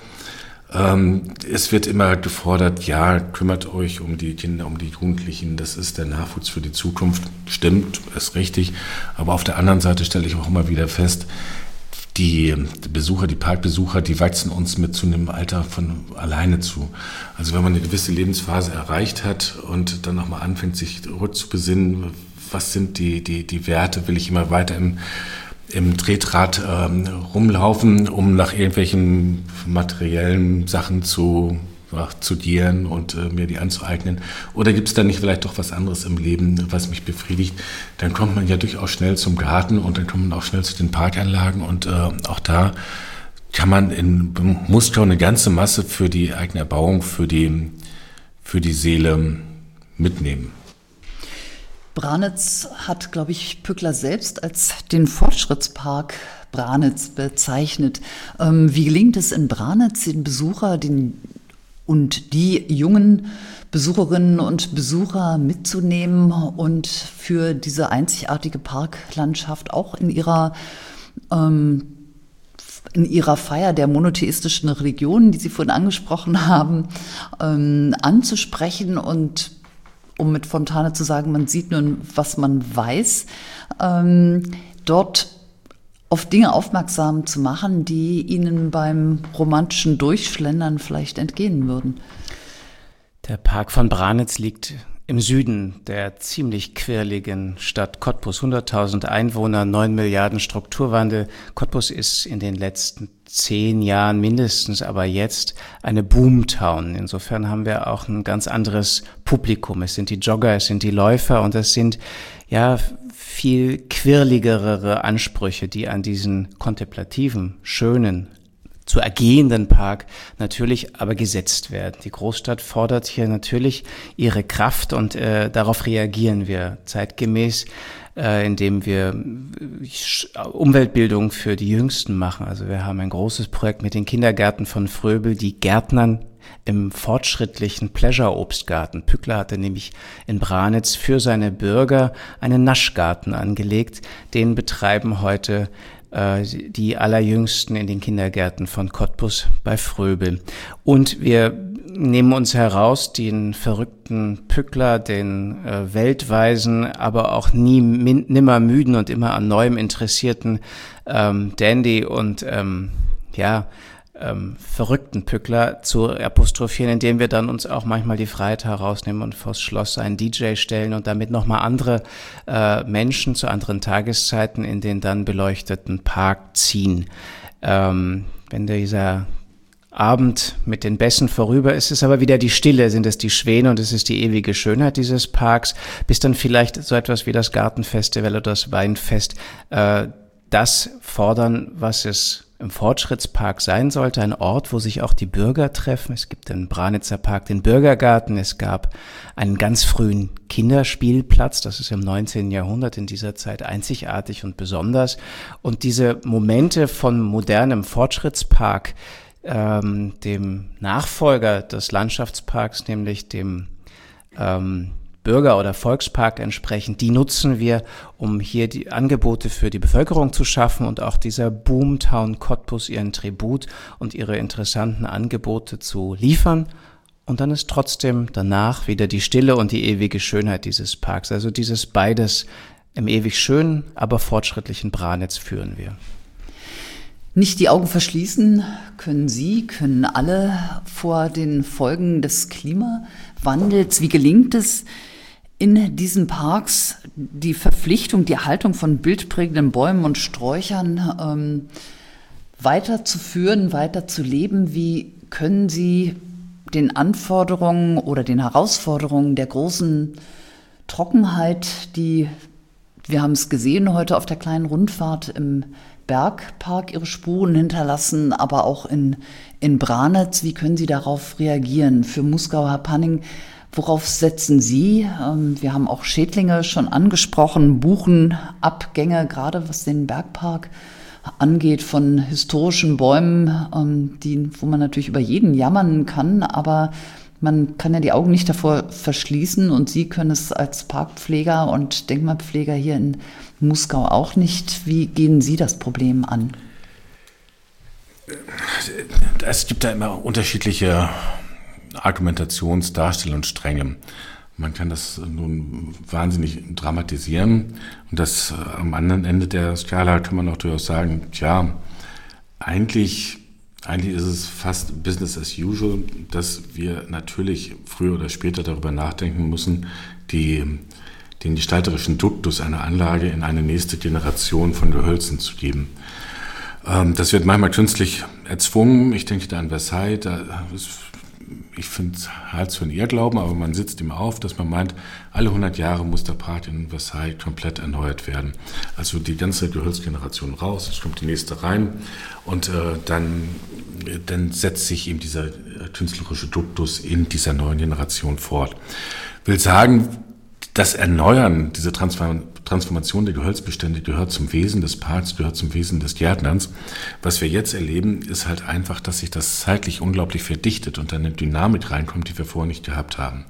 Es wird immer gefordert, ja, kümmert euch um die Kinder, um die Jugendlichen, das ist der Nachwuchs für die Zukunft. Stimmt, ist richtig. Aber auf der anderen Seite stelle ich auch immer wieder fest, die Besucher, die Parkbesucher, die wachsen uns mit zunehmendem Alter von alleine zu. Also wenn man eine gewisse Lebensphase erreicht hat und dann nochmal anfängt, sich rückzubesinnen, was sind die, die, die Werte, will ich immer weiter im im Tretrad ähm, rumlaufen, um nach irgendwelchen materiellen Sachen zu ja, studieren und äh, mir die anzueignen? Oder gibt es da nicht vielleicht doch was anderes im Leben, was mich befriedigt? Dann kommt man ja durchaus schnell zum Garten, und dann kommt man auch schnell zu den Parkanlagen, und äh, auch da kann man in Muskau eine ganze Masse für die eigene Erbauung, für die, für die Seele mitnehmen. Branitz hat, glaube ich, Pückler selbst als den Fortschrittspark Branitz bezeichnet. Ähm, wie gelingt es in Branitz, den Besucher den, und die jungen Besucherinnen und Besucher mitzunehmen und für diese einzigartige Parklandschaft auch in ihrer ähm, in ihrer Feier der monotheistischen Religionen, die Sie vorhin angesprochen haben, ähm, anzusprechen, und um mit Fontane zu sagen, man sieht nur, was man weiß, ähm, dort auf Dinge aufmerksam zu machen, die ihnen beim romantischen Durchschlendern vielleicht entgehen würden. Der Park von Branitz liegt im Süden der ziemlich quirligen Stadt Cottbus. hunderttausend Einwohner, neun Milliarden Strukturwandel. Cottbus ist in den letzten zehn Jahren mindestens, aber jetzt eine Boomtown. Insofern haben wir auch ein ganz anderes Publikum. Es sind die Jogger, es sind die Läufer, und es sind ja viel quirligere Ansprüche, die an diesen kontemplativen, schönen, zu ergehenden Park natürlich aber gesetzt werden. Die Großstadt fordert hier natürlich ihre Kraft, und äh, darauf reagieren wir zeitgemäß, äh, indem wir Umweltbildung für die Jüngsten machen. Also wir haben ein großes Projekt mit den Kindergärten von Fröbel, die Gärtnern im fortschrittlichen Pleasure-Obstgarten. Pückler hatte nämlich in Branitz für seine Bürger einen Naschgarten angelegt. Den betreiben heute die Allerjüngsten in den Kindergärten von Cottbus bei Fröbel. Und wir nehmen uns heraus, den verrückten Pückler, den äh, weltweisen, aber auch nie min- nimmer müden und immer an Neuem interessierten ähm, Dandy und ähm, ja ähm, verrückten Pückler zu apostrophieren, indem wir dann uns auch manchmal die Freiheit herausnehmen und vors Schloss einen D J stellen und damit nochmal andere äh, Menschen zu anderen Tageszeiten in den dann beleuchteten Park ziehen. Ähm, wenn dieser Abend mit den Bässen vorüber ist, es aber wieder die Stille, sind es die Schwäne, und es ist die ewige Schönheit dieses Parks, bis dann vielleicht so etwas wie das Gartenfestival oder das Weinfest äh, das fordern, was es im Fortschrittspark sein sollte, ein Ort, wo sich auch die Bürger treffen. Es gibt im Branitzer Park den Bürgergarten, es gab einen ganz frühen Kinderspielplatz, das ist im neunzehnten Jahrhundert in dieser Zeit einzigartig und besonders. Und diese Momente von modernem Fortschrittspark, ähm, dem Nachfolger des Landschaftsparks, nämlich dem ähm, Bürger- oder Volkspark entsprechen, die nutzen wir, um hier die Angebote für die Bevölkerung zu schaffen und auch dieser Boomtown Cottbus ihren Tribut und ihre interessanten Angebote zu liefern. Und dann ist trotzdem danach wieder die Stille und die ewige Schönheit dieses Parks. Also dieses beides im ewig schönen, aber fortschrittlichen Branitz führen wir. Nicht die Augen verschließen können Sie, können alle vor den Folgen des Klimawandels. Wie gelingt es in diesen Parks, die Verpflichtung, die Erhaltung von bildprägenden Bäumen und Sträuchern ähm, weiterzuführen, weiterzuleben? Wie können Sie den Anforderungen oder den Herausforderungen der großen Trockenheit, die, wir haben es gesehen heute auf der kleinen Rundfahrt im Bergpark, ihre Spuren hinterlassen, aber auch in, in Branitz. Wie können Sie darauf reagieren? Für Muskau-Hapanning, worauf setzen Sie? Ähm, wir haben auch Schädlinge schon angesprochen, Buchenabgänge, gerade was den Bergpark angeht, von historischen Bäumen, ähm, die, wo man natürlich über jeden jammern kann, aber man kann ja die Augen nicht davor verschließen und Sie können es als Parkpfleger und Denkmalpfleger hier in Muskau auch nicht. Wie gehen Sie das Problem an? Es gibt da immer unterschiedliche Argumentations-, Darstellungsstränge. Man kann das nun wahnsinnig dramatisieren und das am anderen Ende der Skala kann man auch durchaus sagen, tja, eigentlich, eigentlich ist es fast Business as usual, dass wir natürlich früher oder später darüber nachdenken müssen, die, den gestalterischen Duktus einer Anlage in eine nächste Generation von Gehölzen zu geben. Das wird manchmal künstlich erzwungen. Ich denke da an Versailles, da ist Ich finde es halt für einen Irrglauben, aber man sitzt ihm auf, dass man meint, alle hundert Jahre muss der Park in Versailles komplett erneuert werden. Also die ganze Gehölzgeneration raus, es kommt die nächste rein und äh, dann, dann setzt sich eben dieser künstlerische Duktus in dieser neuen Generation fort. Will sagen, das Erneuern, diese Transform- Transformation der Gehölzbestände gehört zum Wesen des Parks, gehört zum Wesen des Gärtnerns. Was wir jetzt erleben, ist halt einfach, dass sich das zeitlich unglaublich verdichtet und dann eine Dynamik reinkommt, die wir vorher nicht gehabt haben.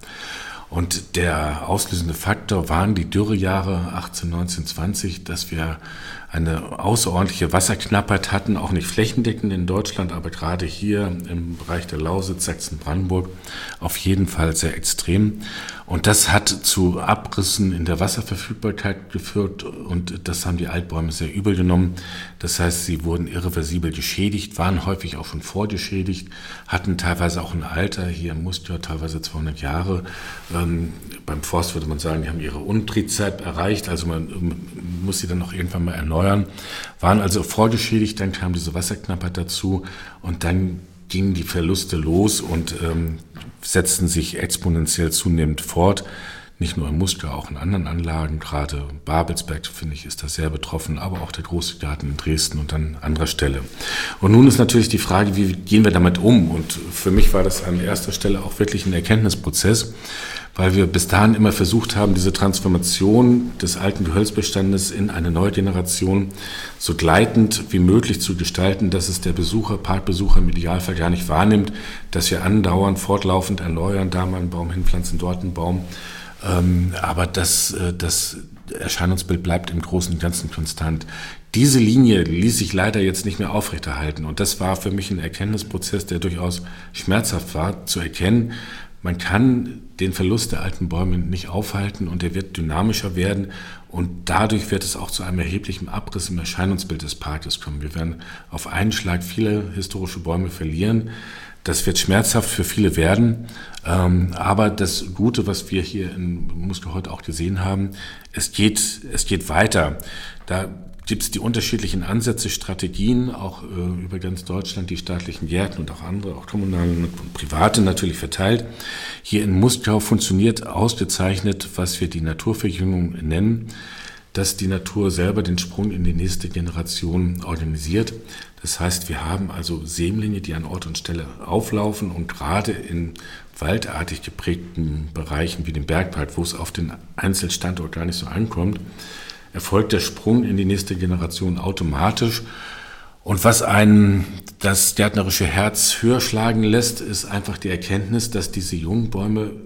Und der auslösende Faktor waren die Dürrejahre achtzehn, neunzehn, zwanzig, dass wir eine außerordentliche Wasserknappheit hatten, auch nicht flächendeckend in Deutschland, aber gerade hier im Bereich der Lausitz, Sachsen-Brandenburg auf jeden Fall sehr extrem. Und das hat zu Abrissen in der Wasserverfügbarkeit geführt und das haben die Altbäume sehr übel genommen. Das heißt, sie wurden irreversibel geschädigt, waren häufig auch schon vorgeschädigt, hatten teilweise auch ein Alter, hier im Muskau teilweise zweihundert Jahre. Ähm, beim Forst würde man sagen, die haben ihre Untrizeit erreicht, also man ähm, muss sie dann auch irgendwann mal erneuern. Waren also vorgeschädigt, dann kam diese Wasserknappheit dazu und dann gingen die Verluste los und ähm, setzten sich exponentiell zunehmend fort. Nicht nur im Muskau, auch in anderen Anlagen, gerade Babelsberg, finde ich, ist da sehr betroffen, aber auch der Große Garten in Dresden und an anderer Stelle. Und nun ist natürlich die Frage, wie gehen wir damit um? Und für mich war das an erster Stelle auch wirklich ein Erkenntnisprozess, weil wir bis dahin immer versucht haben, diese Transformation des alten Gehölzbestandes in eine neue Generation so gleitend wie möglich zu gestalten, dass es der Besucher, Parkbesucher im Idealfall gar nicht wahrnimmt, dass wir andauernd, fortlaufend erneuern, da mal einen Baum hinpflanzen, dort einen Baum. Ähm, aber das, das Erscheinungsbild bleibt im Großen und Ganzen konstant. Diese Linie ließ sich leider jetzt nicht mehr aufrechterhalten. Und das war für mich ein Erkenntnisprozess, der durchaus schmerzhaft war, zu erkennen, man kann den Verlust der alten Bäume nicht aufhalten und der wird dynamischer werden und dadurch wird es auch zu einem erheblichen Abriss im Erscheinungsbild des Parkes kommen. Wir werden auf einen Schlag viele historische Bäume verlieren. Das wird schmerzhaft für viele werden, ähm, aber das Gute, was wir hier in Muskau heute auch gesehen haben, es geht, es geht weiter. Da gibt es die unterschiedlichen Ansätze, Strategien, auch äh, über ganz Deutschland, die staatlichen Gärten und auch andere, auch kommunale und private natürlich verteilt. Hier in Muskau funktioniert ausgezeichnet, was wir die Naturverjüngung nennen, dass die Natur selber den Sprung in die nächste Generation organisiert. Das heißt, wir haben also Sämlinge, die an Ort und Stelle auflaufen und gerade in waldartig geprägten Bereichen wie dem Bergpark, wo es auf den Einzelstandort gar nicht so ankommt, erfolgt der Sprung in die nächste Generation automatisch. Und was einen das gärtnerische Herz höher schlagen lässt, ist einfach die Erkenntnis, dass diese jungen Bäume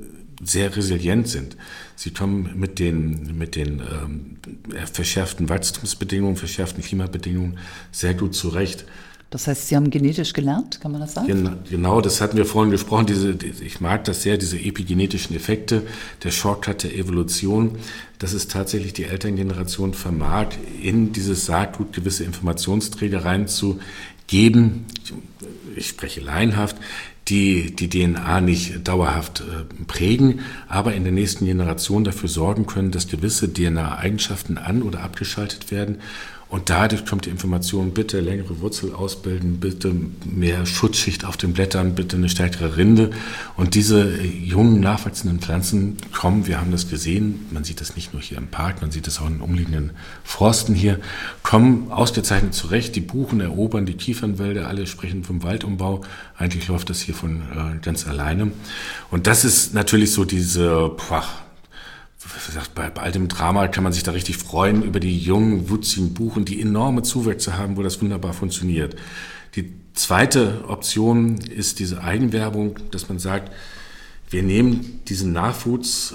sehr resilient sind. Sie kommen mit den, mit den ähm, verschärften Wachstumsbedingungen, verschärften Klimabedingungen sehr gut zurecht. Das heißt, Sie haben genetisch gelernt, kann man das sagen? Genau, das hatten wir vorhin gesprochen. Diese, ich mag das sehr, diese epigenetischen Effekte, der Shortcut der Evolution, dass es tatsächlich die Elterngeneration vermag, in dieses Saatgut gewisse Informationsträger reinzugeben. Ich spreche laienhaft, die die D N A nicht dauerhaft äh, prägen, aber in der nächsten Generation dafür sorgen können, dass gewisse D N A-Eigenschaften an- oder abgeschaltet werden. Und dadurch kommt die Information, bitte längere Wurzel ausbilden, bitte mehr Schutzschicht auf den Blättern, bitte eine stärkere Rinde. Und diese jungen, nachwachsenden Pflanzen kommen, wir haben das gesehen, man sieht das nicht nur hier im Park, man sieht das auch in den umliegenden Forsten hier, kommen ausgezeichnet zurecht. Die Buchen erobern die Kiefernwälder, alle sprechen vom Waldumbau. Eigentlich läuft das hier von äh, ganz alleine. Und das ist natürlich so diese, boah, Bei, bei all dem Drama kann man sich da richtig freuen über die jungen, wutzigen Buchen, die enorme Zuwächse haben, wo das wunderbar funktioniert. Die zweite Option ist diese Eigenwerbung, dass man sagt, wir nehmen diesen Nachwuchs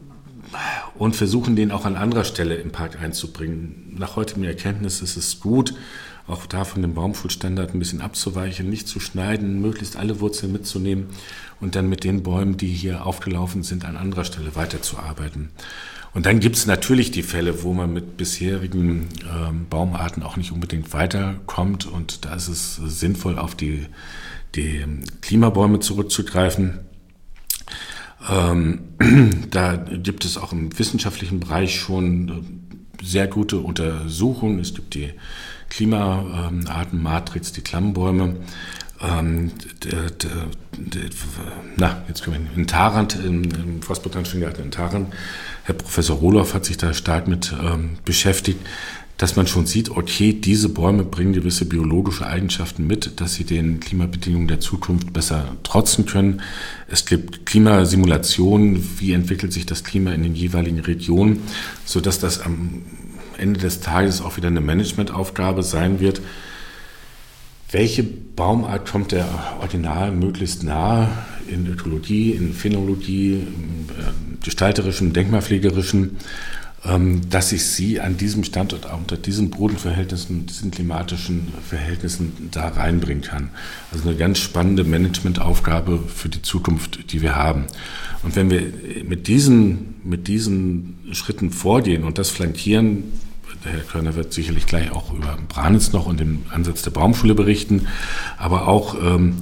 und versuchen den auch an anderer Stelle im Park einzubringen. Nach heutigem Erkenntnis ist es gut, auch da von dem Baumschulstandard ein bisschen abzuweichen, nicht zu schneiden, möglichst alle Wurzeln mitzunehmen und dann mit den Bäumen, die hier aufgelaufen sind, an anderer Stelle weiterzuarbeiten. Und dann gibt es natürlich die Fälle, wo man mit bisherigen ähm, Baumarten auch nicht unbedingt weiterkommt, und da ist es sinnvoll, auf die, die Klimabäume zurückzugreifen. Ähm, da gibt es auch im wissenschaftlichen Bereich schon sehr gute Untersuchungen. Es gibt die Klimaartenmatrix, die Klammbäume. Ähm, der, der, der, na, jetzt kommen wir in Tharandt, im, im Forstbotanischen Garten in Tharandt. Herr Professor Rohloff hat sich da stark mit ähm, beschäftigt, dass man schon sieht, okay, diese Bäume bringen gewisse biologische Eigenschaften mit, dass sie den Klimabedingungen der Zukunft besser trotzen können. Es gibt Klimasimulationen, wie entwickelt sich das Klima in den jeweiligen Regionen, sodass das am Ende des Tages auch wieder eine Managementaufgabe sein wird. Welche Baumart kommt der Original möglichst nahe in Ökologie, in Phänologie, im gestalterischen, denkmalpflegerischen, dass ich sie an diesem Standort, auch unter diesen Bodenverhältnissen, diesen klimatischen Verhältnissen da reinbringen kann. Also eine ganz spannende Managementaufgabe für die Zukunft, die wir haben. Und wenn wir mit diesen, mit diesen Schritten vorgehen und das flankieren, Herr Körner wird sicherlich gleich auch über Branitz noch und den Ansatz der Baumschule berichten, aber auch ähm,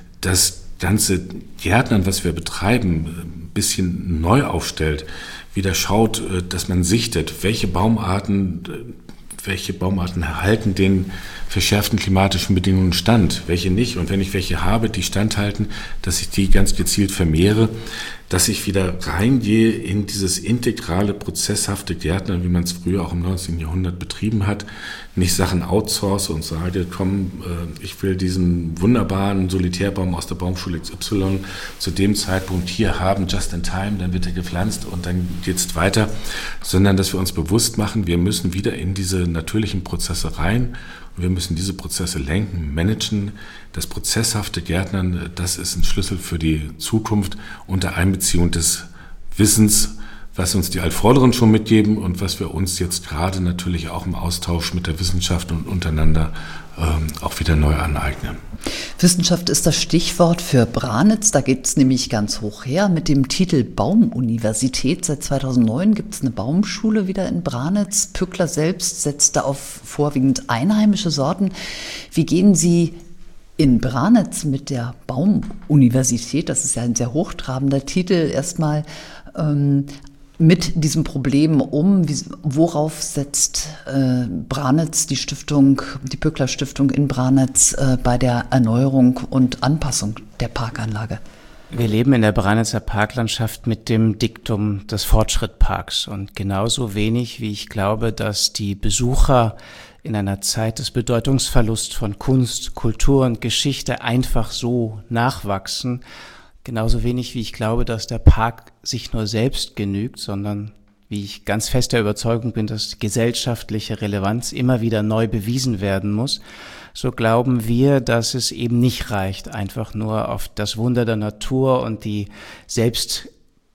das ganze Gärtnern, was wir betreiben, ein bisschen neu aufstellt, wieder schaut, dass man sichtet, welche Baumarten, welche Baumarten halten den verschärften klimatischen Bedingungen stand, welche nicht. Und wenn ich welche habe, die standhalten, dass ich die ganz gezielt vermehre, dass ich wieder reingehe in dieses integrale, prozesshafte Gärtnern, wie man es früher auch im neunzehnten Jahrhundert betrieben hat, nicht Sachen outsource und sage, komm, ich will diesen wunderbaren Solitärbaum aus der Baumschule X Y zu dem Zeitpunkt hier haben, just in time, dann wird er gepflanzt und dann geht's weiter, sondern dass wir uns bewusst machen, wir müssen wieder in diese natürlichen Prozesse rein. Wir müssen diese Prozesse lenken, managen. Das prozesshafte Gärtnern, das ist ein Schlüssel für die Zukunft unter Einbeziehung des Wissens, was uns die Altvorderen schon mitgeben und was wir uns jetzt gerade natürlich auch im Austausch mit der Wissenschaft und untereinander ähm, auch wieder neu aneignen. Wissenschaft ist das Stichwort für Branitz. Da geht es nämlich ganz hoch her mit dem Titel Baumuniversität. Seit zweitausendneun gibt es eine Baumschule wieder in Branitz. Pückler selbst setzte auf vorwiegend einheimische Sorten. Wie gehen Sie in Branitz mit der Baumuniversität, das ist ja ein sehr hochtrabender Titel, erstmal ähm, mit diesem Problem um? Wie, worauf setzt äh, Branitz, die Stiftung, die Pückler Stiftung in Branitz äh, bei der Erneuerung und Anpassung der Parkanlage? Wir leben in der Branitzer Parklandschaft mit dem Diktum des Fortschrittparks und genauso wenig, wie ich glaube, dass die Besucher in einer Zeit des Bedeutungsverlusts von Kunst, Kultur und Geschichte einfach so nachwachsen, genauso wenig wie ich glaube, dass der Park sich nur selbst genügt, sondern wie ich ganz fest der Überzeugung bin, dass gesellschaftliche Relevanz immer wieder neu bewiesen werden muss, so glauben wir, dass es eben nicht reicht, einfach nur auf das Wunder der Natur und die selbst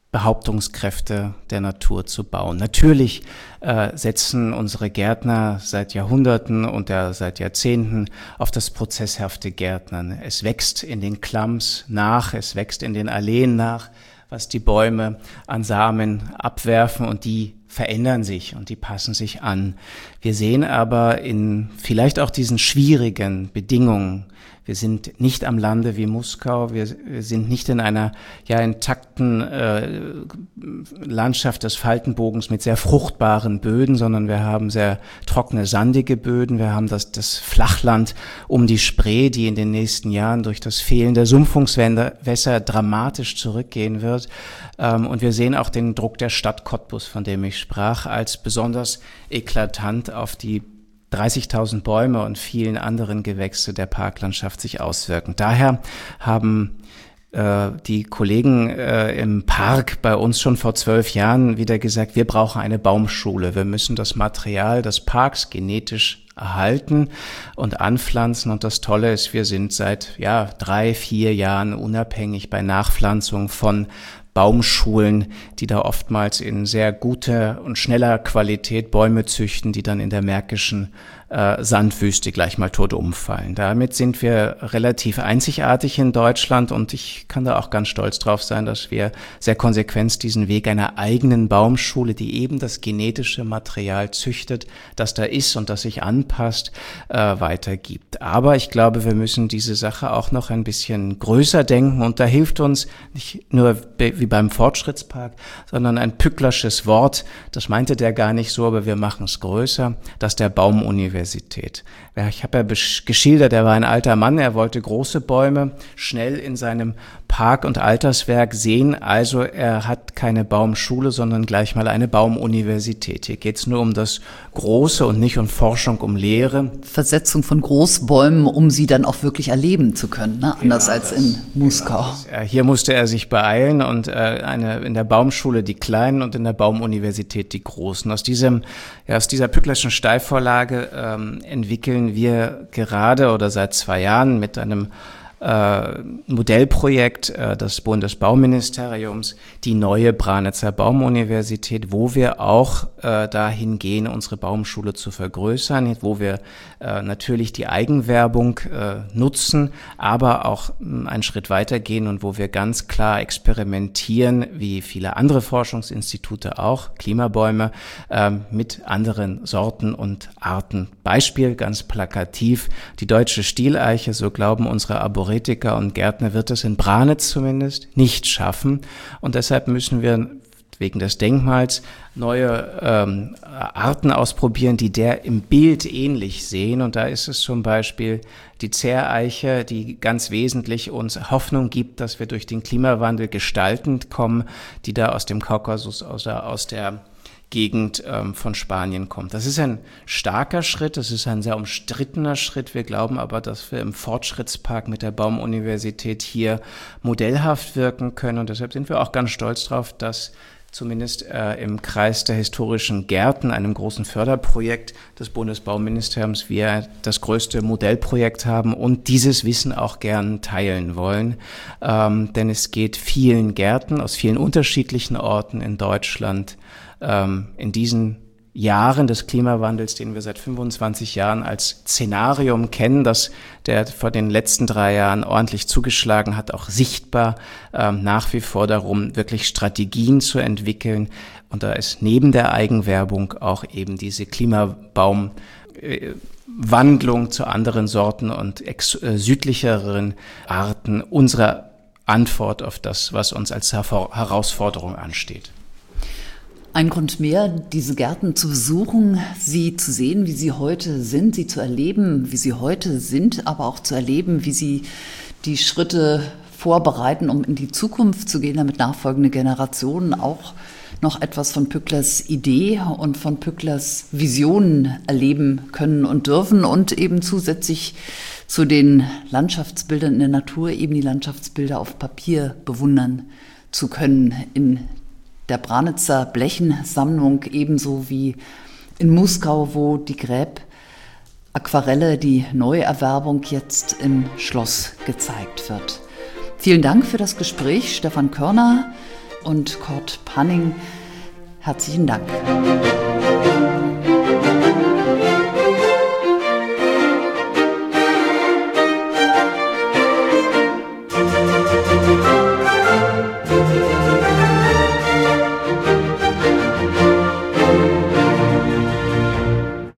Behauptungskräfte der Natur zu bauen. Natürlich äh, setzen unsere Gärtner seit Jahrhunderten und ja seit Jahrzehnten auf das prozesshafte Gärtnern. Es wächst in den Klamms nach, es wächst in den Alleen nach, was die Bäume an Samen abwerfen, und die verändern sich und die passen sich an. Wir sehen aber in vielleicht auch diesen schwierigen Bedingungen, wir sind nicht am Lande wie Muskau, wir, wir sind nicht in einer ja intakten äh, Landschaft des Faltenbogens mit sehr fruchtbaren Böden, sondern wir haben sehr trockene, sandige Böden. Wir haben das, das Flachland um die Spree, die in den nächsten Jahren durch das Fehlen der Sumpfungswässer dramatisch zurückgehen wird. Ähm, und wir sehen auch den Druck der Stadt Cottbus, von dem ich sprach, als besonders eklatant auf die dreißigtausend Bäume und vielen anderen Gewächse der Parklandschaft sich auswirken. Daher haben äh, die Kollegen äh, im Park bei uns schon vor zwölf Jahren wieder gesagt, wir brauchen eine Baumschule. Wir müssen das Material des Parks genetisch erhalten und anpflanzen. Und das Tolle ist, wir sind seit ja drei, vier Jahren unabhängig bei Nachpflanzung von Baumschulen, die da oftmals in sehr guter und schneller Qualität Bäume züchten, die dann in der märkischen äh, Sandwüste gleich mal tot umfallen. Damit sind wir relativ einzigartig in Deutschland, und ich kann da auch ganz stolz drauf sein, dass wir sehr konsequent diesen Weg einer eigenen Baumschule, die eben das genetische Material züchtet, das da ist und das sich anpasst, äh, weitergibt. Aber ich glaube, wir müssen diese Sache auch noch ein bisschen größer denken, und da hilft uns nicht nur wie beim Fortschrittspark, sondern ein Pücklersches Wort, das meinte der gar nicht so, aber wir machen es größer, das der Baumuniversität. Ich habe ja geschildert, er war ein alter Mann, er wollte große Bäume schnell in seinem Park- und Alterswerk sehen, also er hat keine Baumschule, sondern gleich mal eine Baumuniversität. Hier geht es nur um das Große und nicht um Forschung, um Lehre. Versetzung von Großbäumen, um sie dann auch wirklich erleben zu können, ne? Anders genau, als in Muskau. Genau. Hier musste er sich beeilen, und äh, eine in der Baumschule die Kleinen und in der Baumuniversität die Großen. Aus diesem, ja, aus dieser Pücklerschen Steilvorlage ähm, entwickeln wir gerade oder seit zwei Jahren mit einem Äh, Modellprojekt äh, des Bundesbauministeriums, die neue Branitzer Baumuniversität, wo wir auch äh, dahin gehen, unsere Baumschule zu vergrößern, wo wir äh, natürlich die Eigenwerbung äh, nutzen, aber auch mh, einen Schritt weiter gehen und wo wir ganz klar experimentieren, wie viele andere Forschungsinstitute auch, Klimabäume, äh, mit anderen Sorten und Arten. Beispiel, ganz plakativ, die deutsche Stieleiche, so glauben unsere Arboretiker und Gärtner, wird es in Branitz zumindest nicht schaffen. Und deshalb müssen wir wegen des Denkmals neue ähm, Arten ausprobieren, die der im Bild ähnlich sehen. Und da ist es zum Beispiel die Zähreiche, die ganz wesentlich uns Hoffnung gibt, dass wir durch den Klimawandel gestaltend kommen, die da aus dem Kaukasus, aus der, aus der Gegend ähm, von Spanien kommt. Das ist ein starker Schritt, das ist ein sehr umstrittener Schritt. Wir glauben aber, dass wir im Fortschrittspark mit der Baumuniversität hier modellhaft wirken können, und deshalb sind wir auch ganz stolz darauf, dass zumindest äh, im Kreis der historischen Gärten, einem großen Förderprojekt des Bundesbauministeriums, wir das größte Modellprojekt haben und dieses Wissen auch gern teilen wollen. Ähm, denn es geht vielen Gärten aus vielen unterschiedlichen Orten in Deutschland ähm, in diesen Jahren des Klimawandels, den wir seit fünfundzwanzig Jahren als Szenarium kennen, das der vor den letzten drei Jahren ordentlich zugeschlagen hat, auch sichtbar ähm, nach wie vor darum, wirklich Strategien zu entwickeln. Und da ist neben der Eigenwerbung auch eben diese Klimabaum äh, Wandlung zu anderen Sorten und ex- äh, südlicheren Arten unsere Antwort auf das, was uns als Her- Herausforderung ansteht. Ein Grund mehr, diese Gärten zu besuchen, sie zu sehen, wie sie heute sind, sie zu erleben, wie sie heute sind, aber auch zu erleben, wie sie die Schritte vorbereiten, um in die Zukunft zu gehen, damit nachfolgende Generationen auch noch etwas von Pücklers Idee und von Pücklers Visionen erleben können und dürfen, und eben zusätzlich zu den Landschaftsbildern in der Natur eben die Landschaftsbilder auf Papier bewundern zu können in der Branitzer Blechensammlung, ebenso wie in Muskau, wo die Gräb-Aquarelle, die Neuerwerbung jetzt im Schloss gezeigt wird. Vielen Dank für das Gespräch, Stefan Körner. und Kurt Panning. Herzlichen Dank.